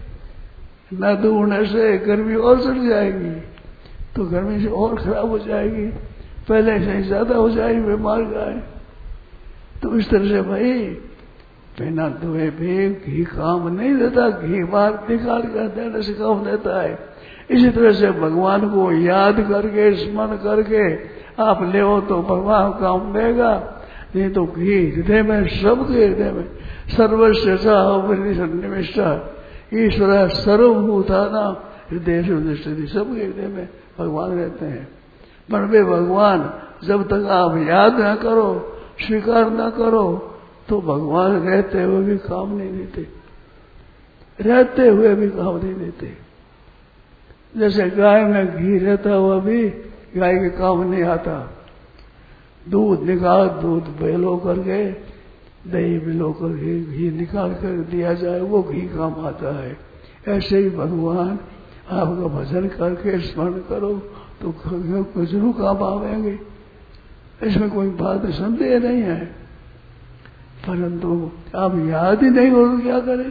न दूधने से गर्मी और चढ़ जाएगी तो गर्मी से और खराब हो जाएगी, पहले से ज्यादा हो जाएगी बीमार गाय। तो इस तरह से भाई बिना दुए भी घी काम नहीं देता, घी बाहर निकाल कर देने से काम देता है। इसी तरह से भगवान को याद करके स्मरण करके आप ले तो भगवान काम देगा, नहीं तो घी हृदय में, सबके हृदय में सर्वस्व निष्ठा ईश्वर सर्वभूताना हृदय से सबके हृदय में भगवान रहते हैं। पर वे भगवान जब तक आप याद न करो, स्वीकार न करो तो भगवान रहते हुए भी काम नहीं देते, रहते हुए भी काम नहीं देते। जैसे गाय में घी रहता हुआ भी गाय के काम नहीं आता। दूध निकाल, दूध बेलो करके दही मिलो करके घी निकाल कर दिया जाए, वो घी काम आता है। ऐसे ही भगवान आपका भजन करके स्मरण करो तो जरूर काम आवेंगे, इसमें कोई बात संदेह नहीं है। परंतु आप याद ही नहीं करो तो क्या करें?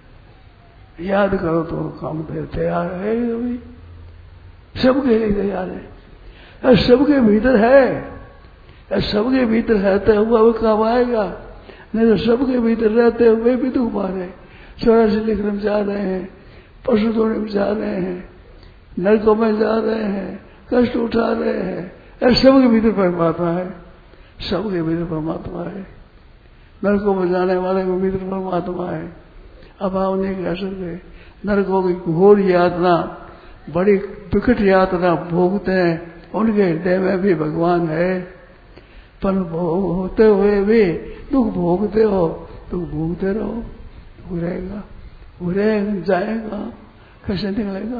याद करो तो काम तैयार है, अभी सबके लिए तैयार है, सबके भीतर है, सबके भीतर रहते हुआ वो काम आएगा। नहीं तो सबके भीतर रहते हुए भी दुख पा रहे, चौरासी लिखने में जा रहे हैं, पशु धोने में जा रहे हैं, नरकों में जा रहे हैं, कष्ट उठा रहे हैं। सबके भीतर परमात्मा है, सबके भीतर परमात्मा है। नरकों में जाने वाले के भीतर परमात्मा है। अब आप नहीं कह सकते। नरकों की घोर यातना, बड़ी विकट यातना भोगते हैं, उनके हृदय में भी भगवान है। पर होते हुए भी दुख भोगते हो, दुख भोगते रहो, दुख रहेगा, रहेगा जाएगा, कैसे निकलेगा?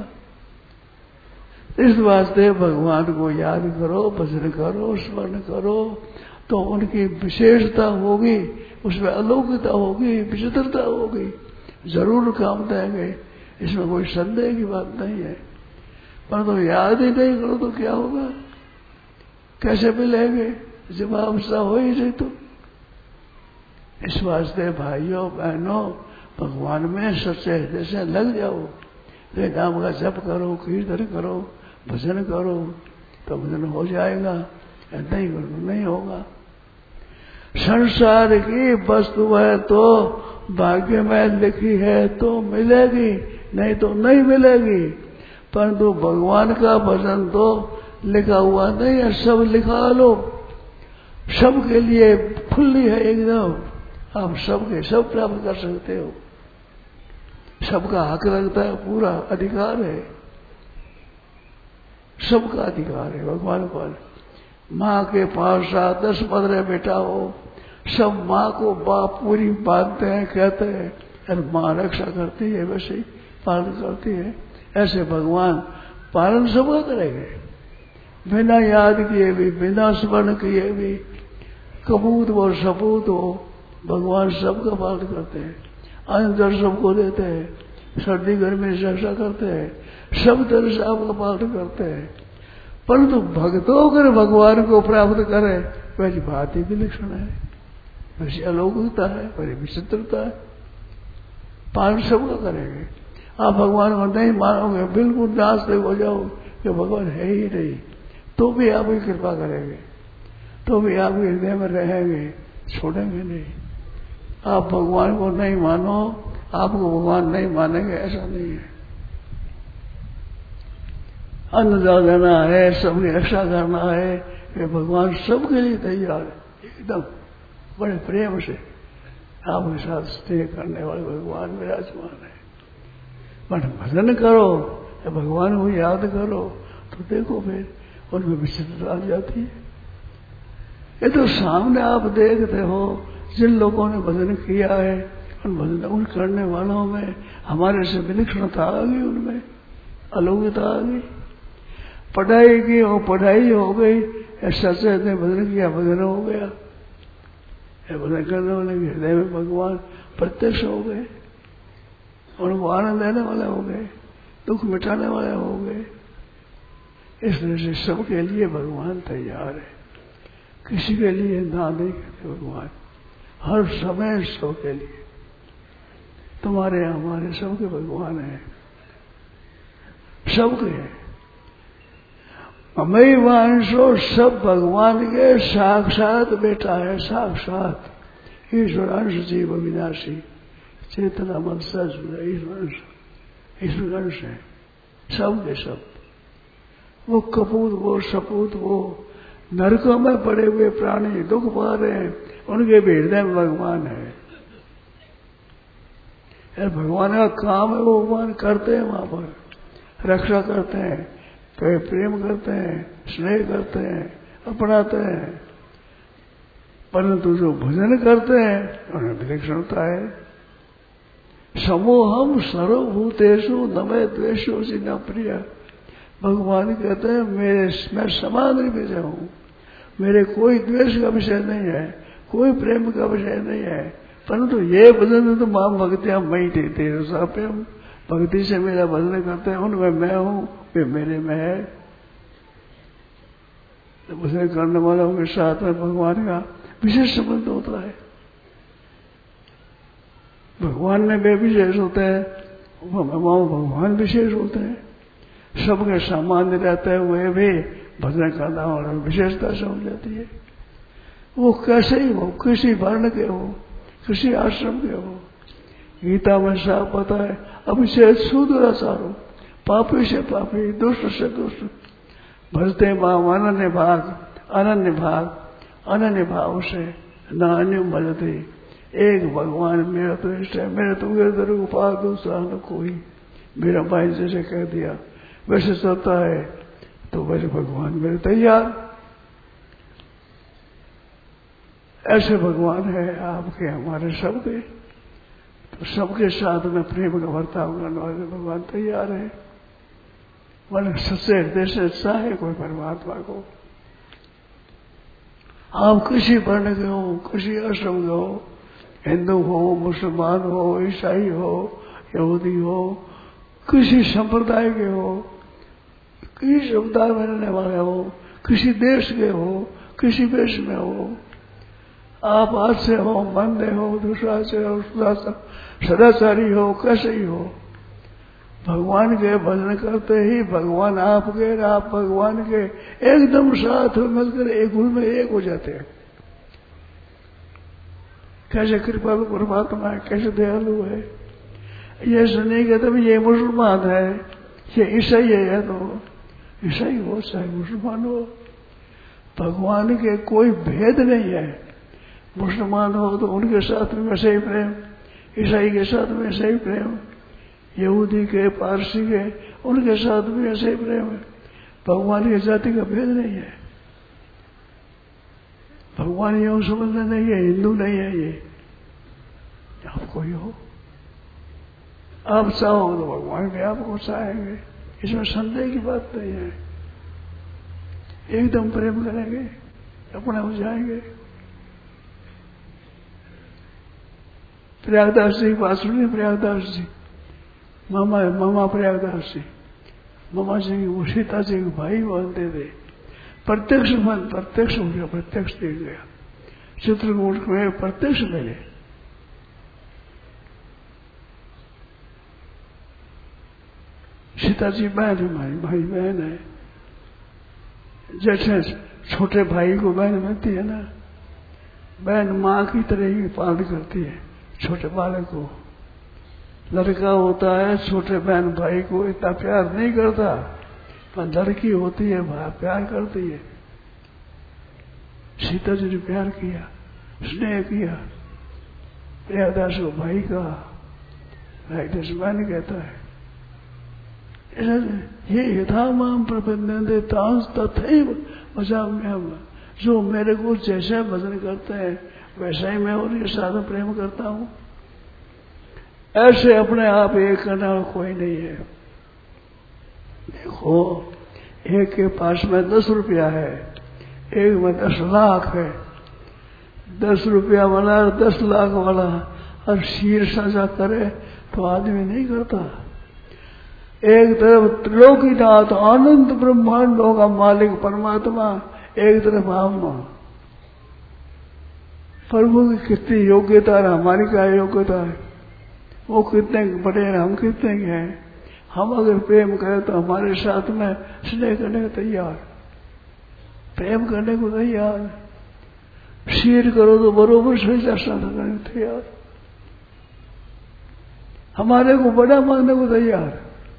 इस वास्ते भगवान को याद करो, भजन करो, स्मरण करो तो उनकी विशेषता होगी, उसमें अलौकिकता होगी, विचित्रता होगी, जरूर काम देंगे, इसमें कोई संदेह की बात नहीं है। पर तो याद ही नहीं करो तो क्या होगा? कैसे मिलेंगे? जवाब सा हो ही नहीं। तो इस वास्ते भाइयों बहनों भगवान में सच्चे हृदय से लग जाओ, वे नाम का जप करो, कीर्तन करो, भजन करो तो भजन हो जाएगा, नहीं करो तो नहीं होगा। संसार की वस्तु है तो भाग्य में लिखी है तो मिलेगी, नहीं तो नहीं मिलेगी। परंतु भगवान का भजन तो लिखा हुआ नहीं है, सब लिखा लो, सबके लिए खुली है एकदम, आप सबके सब प्राप्त कर सकते हो, सबका हक रखता है, पूरा अधिकार है, सबका अधिकार है भगवान पर। माँ के पास सात दस पंद्रह बेटा हो, सब माँ को बाप पूरी बांधते हैं, कहते हैं, अरे माँ रक्षा करती है, वैसे ही पालन करती है। ऐसे भगवान पालन सबका करेंगे, बिना याद किए भी, बिना स्मरण किए भी, कबूत हो सपूत हो, भगवान सबका पालन करते हैं, अन्न जल सबको देते हैं, सर्दी गर्मी से रक्षा करते हैं, सब तरह से आपका पालन करते हैं। परंतु भक्तों कर भगवान को प्राप्त करें, वैसी बात ही विलक्षण है, वैसी अलौकिकता है, वैसी विचित्रता है। पालन सबका करेंगे। आप भगवान को नहीं मानोगे, बिल्कुल नास्तिक हो जाओ कि भगवान है ही नहीं, तो भी आपकी कृपा करेंगे, तो भी आपके हृदय में रहेंगे, छोड़ेंगे नहीं। आप भगवान को नहीं मानो, आपको भगवान नहीं मानेंगे, ऐसा नहीं है। अन्न देना है, सबकी रक्षा करना है, ये भगवान सबके लिए तैयार है, एकदम बड़े प्रेम से। आपके साथ स्नेह करने वाले भगवान विराजमान है। बट भजन करो या भगवान को याद करो तो देखो फिर उनमें विचित्रता आ जाती है। ये तो सामने आप देखते हो जिन लोगों ने भजन किया है, उन भजन उन करने वालों में हमारे से विलक्षणता आ गई, उनमें अलौकिकता आ गई। पढ़ाई की हो पढ़ाई हो गई, ऐसा ने भजन किया भजन हो गया। भजन करने वाले के हृदय में भगवान प्रत्यक्ष हो गए, उनको आनंद देने वाले हो गए, दुख मिटाने वाले हो गए। इसलिए से सबके लिए भगवान तैयार है, किसी के लिए ना नहीं करते भगवान, हर समय सबके लिए। तुम्हारे हमारे सबके भगवान है, सबके अमय वांशो सब भगवान के साक्षात बेटा है, साक्षात ईश्वरांश जीव अविनाशी चेतना मन सच ईश्वरांश ईश्वरांश है सब के सब। वो कपूत वो सपूत वो नरकों में पड़े हुए प्राणी दुख पा रहे हैं, उनके भी हृदय में भगवान है। यार भगवान का काम है, वो भगवान करते हैं, वहां पर रक्षा करते हैं, प्रेम करते हैं, स्नेह करते हैं, अपनाते हैं। परंतु जो भजन करते हैं उन्हें विलक्षणता है। समूहम सर्वभूतेषु न मैं द्वेषो से न प्रिय। भगवान कहते हैं मेरे मैं समाधि में जाऊं, मेरे कोई द्वेष का विषय नहीं है, कोई प्रेम का विषय नहीं है। परंतु ये भजन तो मां भक्तियां मैं देते हैं, भक्ति से मेरा भजन करते हैं, उनमें मैं हूं, वे मेरे में है। तो भजन करने वालों के साथ में भगवान का विशेष संबंध होता है। भगवान में वे विशेष होते हैं, भगवान विशेष होते हैं। सबके सामान्य रहते हुए भी भजन करना और विशेषता समझ जाती है। वो कैसे ही हो, किसी वर्ण के हो, किसी आश्रम के हो। गीता में साफ पता है अभिषेक शूद्राचारो पापी से पापी दुष्ट से दुष्ट भजते भाव अनन्य भाग अनन्य भाग अनन्य भाव से न अन्य भजते। एक भगवान मेरा तो इष्ट है, मेरे तो उधर उपाय दूसरा न कोई। मेरा भाई जैसे कह दिया वैसे चलता है तो वैसे भगवान मेरे तैयार। ऐसे भगवान है आपके हमारे सबके, तो सबके साथ में प्रेम का बर्ताव करने वाले भगवान तैयार है। मन सच्चे हृदय से चाहे कोई परमात्मा को, आप किसी वर्ण के हो, किसी आश्रम के हो, हिंदू हो, मुसलमान हो, ईसाई हो, यहूदी हो, किसी संप्रदाय के हो, किसी समुदाय में रहने वाले हो, किसी देश के हो, किसी देश में हो, आप आज से हो, मंदे हो, दूसरा से हो, सदाचारी हो, कैसे ही हो, भगवान के भजन करते ही भगवान आपके आप भगवान के एकदम साथ मिलकर एक गुल में एक हो जाते हैं। कैसे कृपालु परमात्मा है, कैसे दयालु है। ये सुनिए कहते भी ये मुसलमान है, ये ईसाई है, तो ईसाई हो चाहे मुसलमान हो, भगवान के कोई भेद नहीं है। मुसलमान हो तो उनके साथ में वैसे ही प्रेम, ईसाई के साथ में वैसे ही प्रेम, यहूदी के पारसी के उनके साथ में वैसे ही प्रेम है। भगवान की जाति का भेद नहीं है। भगवान यूं समझना नहीं है, हिंदू नहीं है, ये आप कोई हो, आप चाहो तो भगवान भी आपको चाहेंगे, इसमें संदेह की बात नहीं है। एकदम प्रेम करेंगे, अपने हो जाएंगे। प्रयागदास जी की बात सुनिए, प्रयागदास जी मामा मामा प्रयागदास जी, मामा जी की सीता जी के भाई बोलते थे। प्रत्यक्ष मन प्रत्यक्ष हो गया, प्रत्यक्ष देख गया, चित्रकूट में प्रत्यक्ष मिले। सीता जी बहन है, भाई भाई बहन है। जैसे छोटे भाई को बहन मिलती है ना, बहन माँ की तरह ही पालन करती है छोटे बालक को। लड़का होता है छोटे बहन भाई को इतना प्यार नहीं करता, पर लड़की होती है प्यार करती है। सीता जी ने प्यार किया, स्नेह किया, प्रियादास को भाई का, भाई दशमान कहता है ये यथा माम प्रबंधन तांस तथैव भजाम्यहम्, जो मेरे को जैसा भजन करते हैं वैसा ही मैं उनके साथ प्रेम करता हूँ। ऐसे अपने आप एक करने वाला कोई नहीं है। देखो, एक के पास में दस रुपया है, एक में दस लाख है। दस रुपया वाला और दस लाख वाला और शीर साझा करे तो आदमी नहीं करता। एक तरफ त्रिलोकीनाथ आनंद ब्रह्मांडों का मालिक परमात्मा, एक तरफ हम। प्रभु की कितनी योग्यता है, हमारी क्या योग्यता है? वो कितने बड़े हैं, हम कितने हैं? हम अगर प्रेम करें तो हमारे साथ में स्नेह करने को तैयार, प्रेम करने को तैयार, शीर करो तो बरोबर सही दर्शन करने को तैयार, हमारे को बड़ा मानने को तैयार।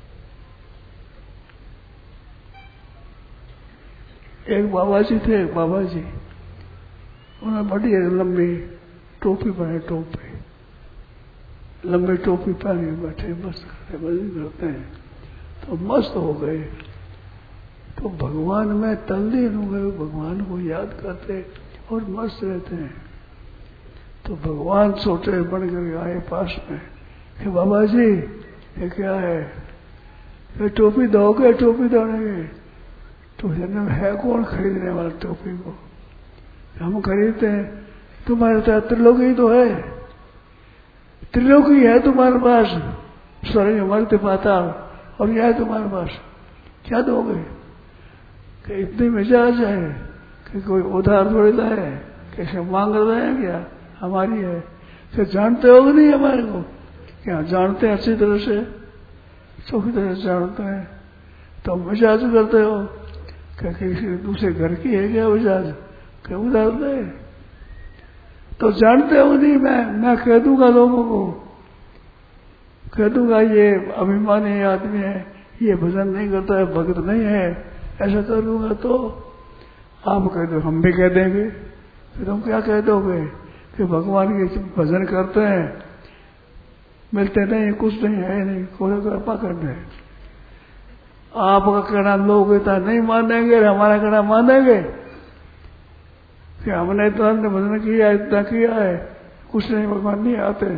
एक बाबा जी थे, एक बाबा जी, उन्होंने बड़ी लंबी टोपी पहने, टोपी लंबी टोपी पहने बैठे बस करते भजन करते हैं, तो मस्त हो गए। तो भगवान में तल्लीन हो गए, भगवान को याद करते और मस्त रहते हैं। तो भगवान छोटे बन कर आए पास में कि बाबा जी ये क्या है? ये टोपी दोगे? टोपी दोगे? तो जन्म है कौन खरीदने वाला टोपी को? हम खरीदते हैं, तुम्हारे साथ त्रिलोकी तो है, त्रिलोकी है तुम्हारे पास, स्वर्ग मर्त्य पाताल, और यह है तुम्हारे पास, क्या दोगे? कि इतनी मिजाज है कि कोई उधार थोड़ी है, कैसे मांग रहे हैं क्या? हमारी है। कि जानते हो नहीं हमारे को? क्या जानते हैं अच्छी तरह से, अच्छी तरह से जानते हैं, तो मिजाज करते हो क्या किसी दूसरे घर की है क्या मिजाज? क्या उधार दे? तो जानते हो नहीं, मैं मैं कह दूंगा लोगों को, कह दूंगा ये अभिमानी आदमी है, ये भजन नहीं करता है, भक्त नहीं है, ऐसा कर दूंगा। तो आप कह दो, हम भी कह देंगे। फिर तुम क्या कह दोगे? कि भगवान के भजन करते हैं, मिलते नहीं, कुछ नहीं है, नहीं कोई कृपा करते हैं। आपका कहना लोग इतना नहीं मानेंगे, हमारा कहना मानेंगे कि हमने तो हमने भजन किया, इतना किया है, कुछ नहीं, भगवान नहीं आते।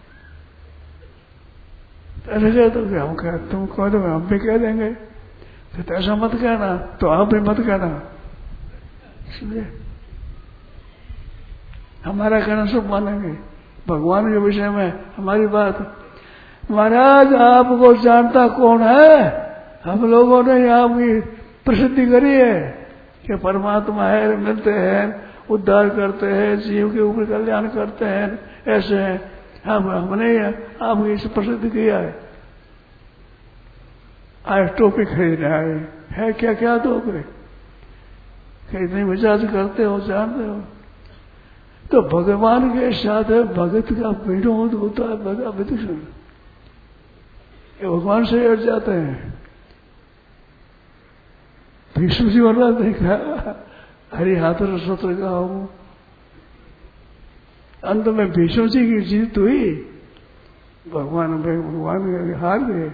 ऐसे तो क्या हम कह, तुम कह दो हम भी कह देंगे, तो ऐसा मत कहना, तो आप भी मत कहना। इसलिए हमारा कहना सब मानेंगे, भगवान के विषय में हमारी बात। महाराज आपको जानता कौन है? हम लोगों ने आपकी प्रसिद्धि करी है कि परमात्मा है, मिलते हैं, उद्धार करते हैं, जीव के ऊपर कल्याण करते हैं, ऐसे हैं। हम हमने आपकी इस प्रसिद्ध किया है। आज टोपी खरीदने आए है, क्या क्या दोगे? इतनी मिजाज करते हो, जानते हो। तो भगवान के साथ भगत का विनोद होता है, बड़ा विदूषण, ये भगवान से हट जाते हैं। भीष्म जी वाला देखा, हरि हाथ सत्र का हूं, अंत में भीष्म जी की जीत हुई, भगवान भगवान हार गए।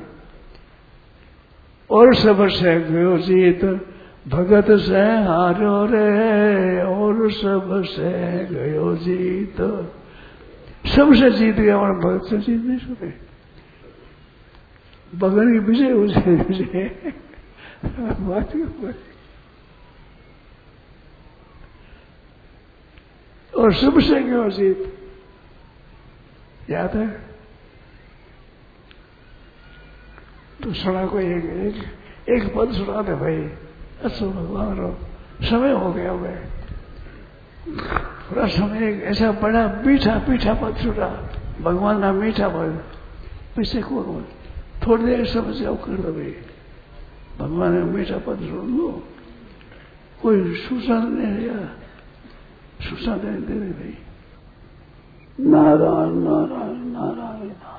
और सब से गयो जीत, भगत से हारो रे, और सब से गयो जीत। सबसे जीत गया और भगत से जीत नहीं सके। भगवान की विजय हो जाए, विजय बात और सबसे गयो जीत। याद है तो सुना कोई एक, एक, एक पद सुना दे भाई। अच्छा भगवान रो, समय हो गया भाई, थोड़ा समय ऐसा बड़ा मीठा मीठा पद सुना, भगवान ना मीठा पद पीछे को थोड़ी देर समझ आओ कर दो भाई, भगवान ने मीठा पद सुन लो। कोई सूचना नहीं दिया, सूचना दे दे भाई। नारायण नारायण नारायण।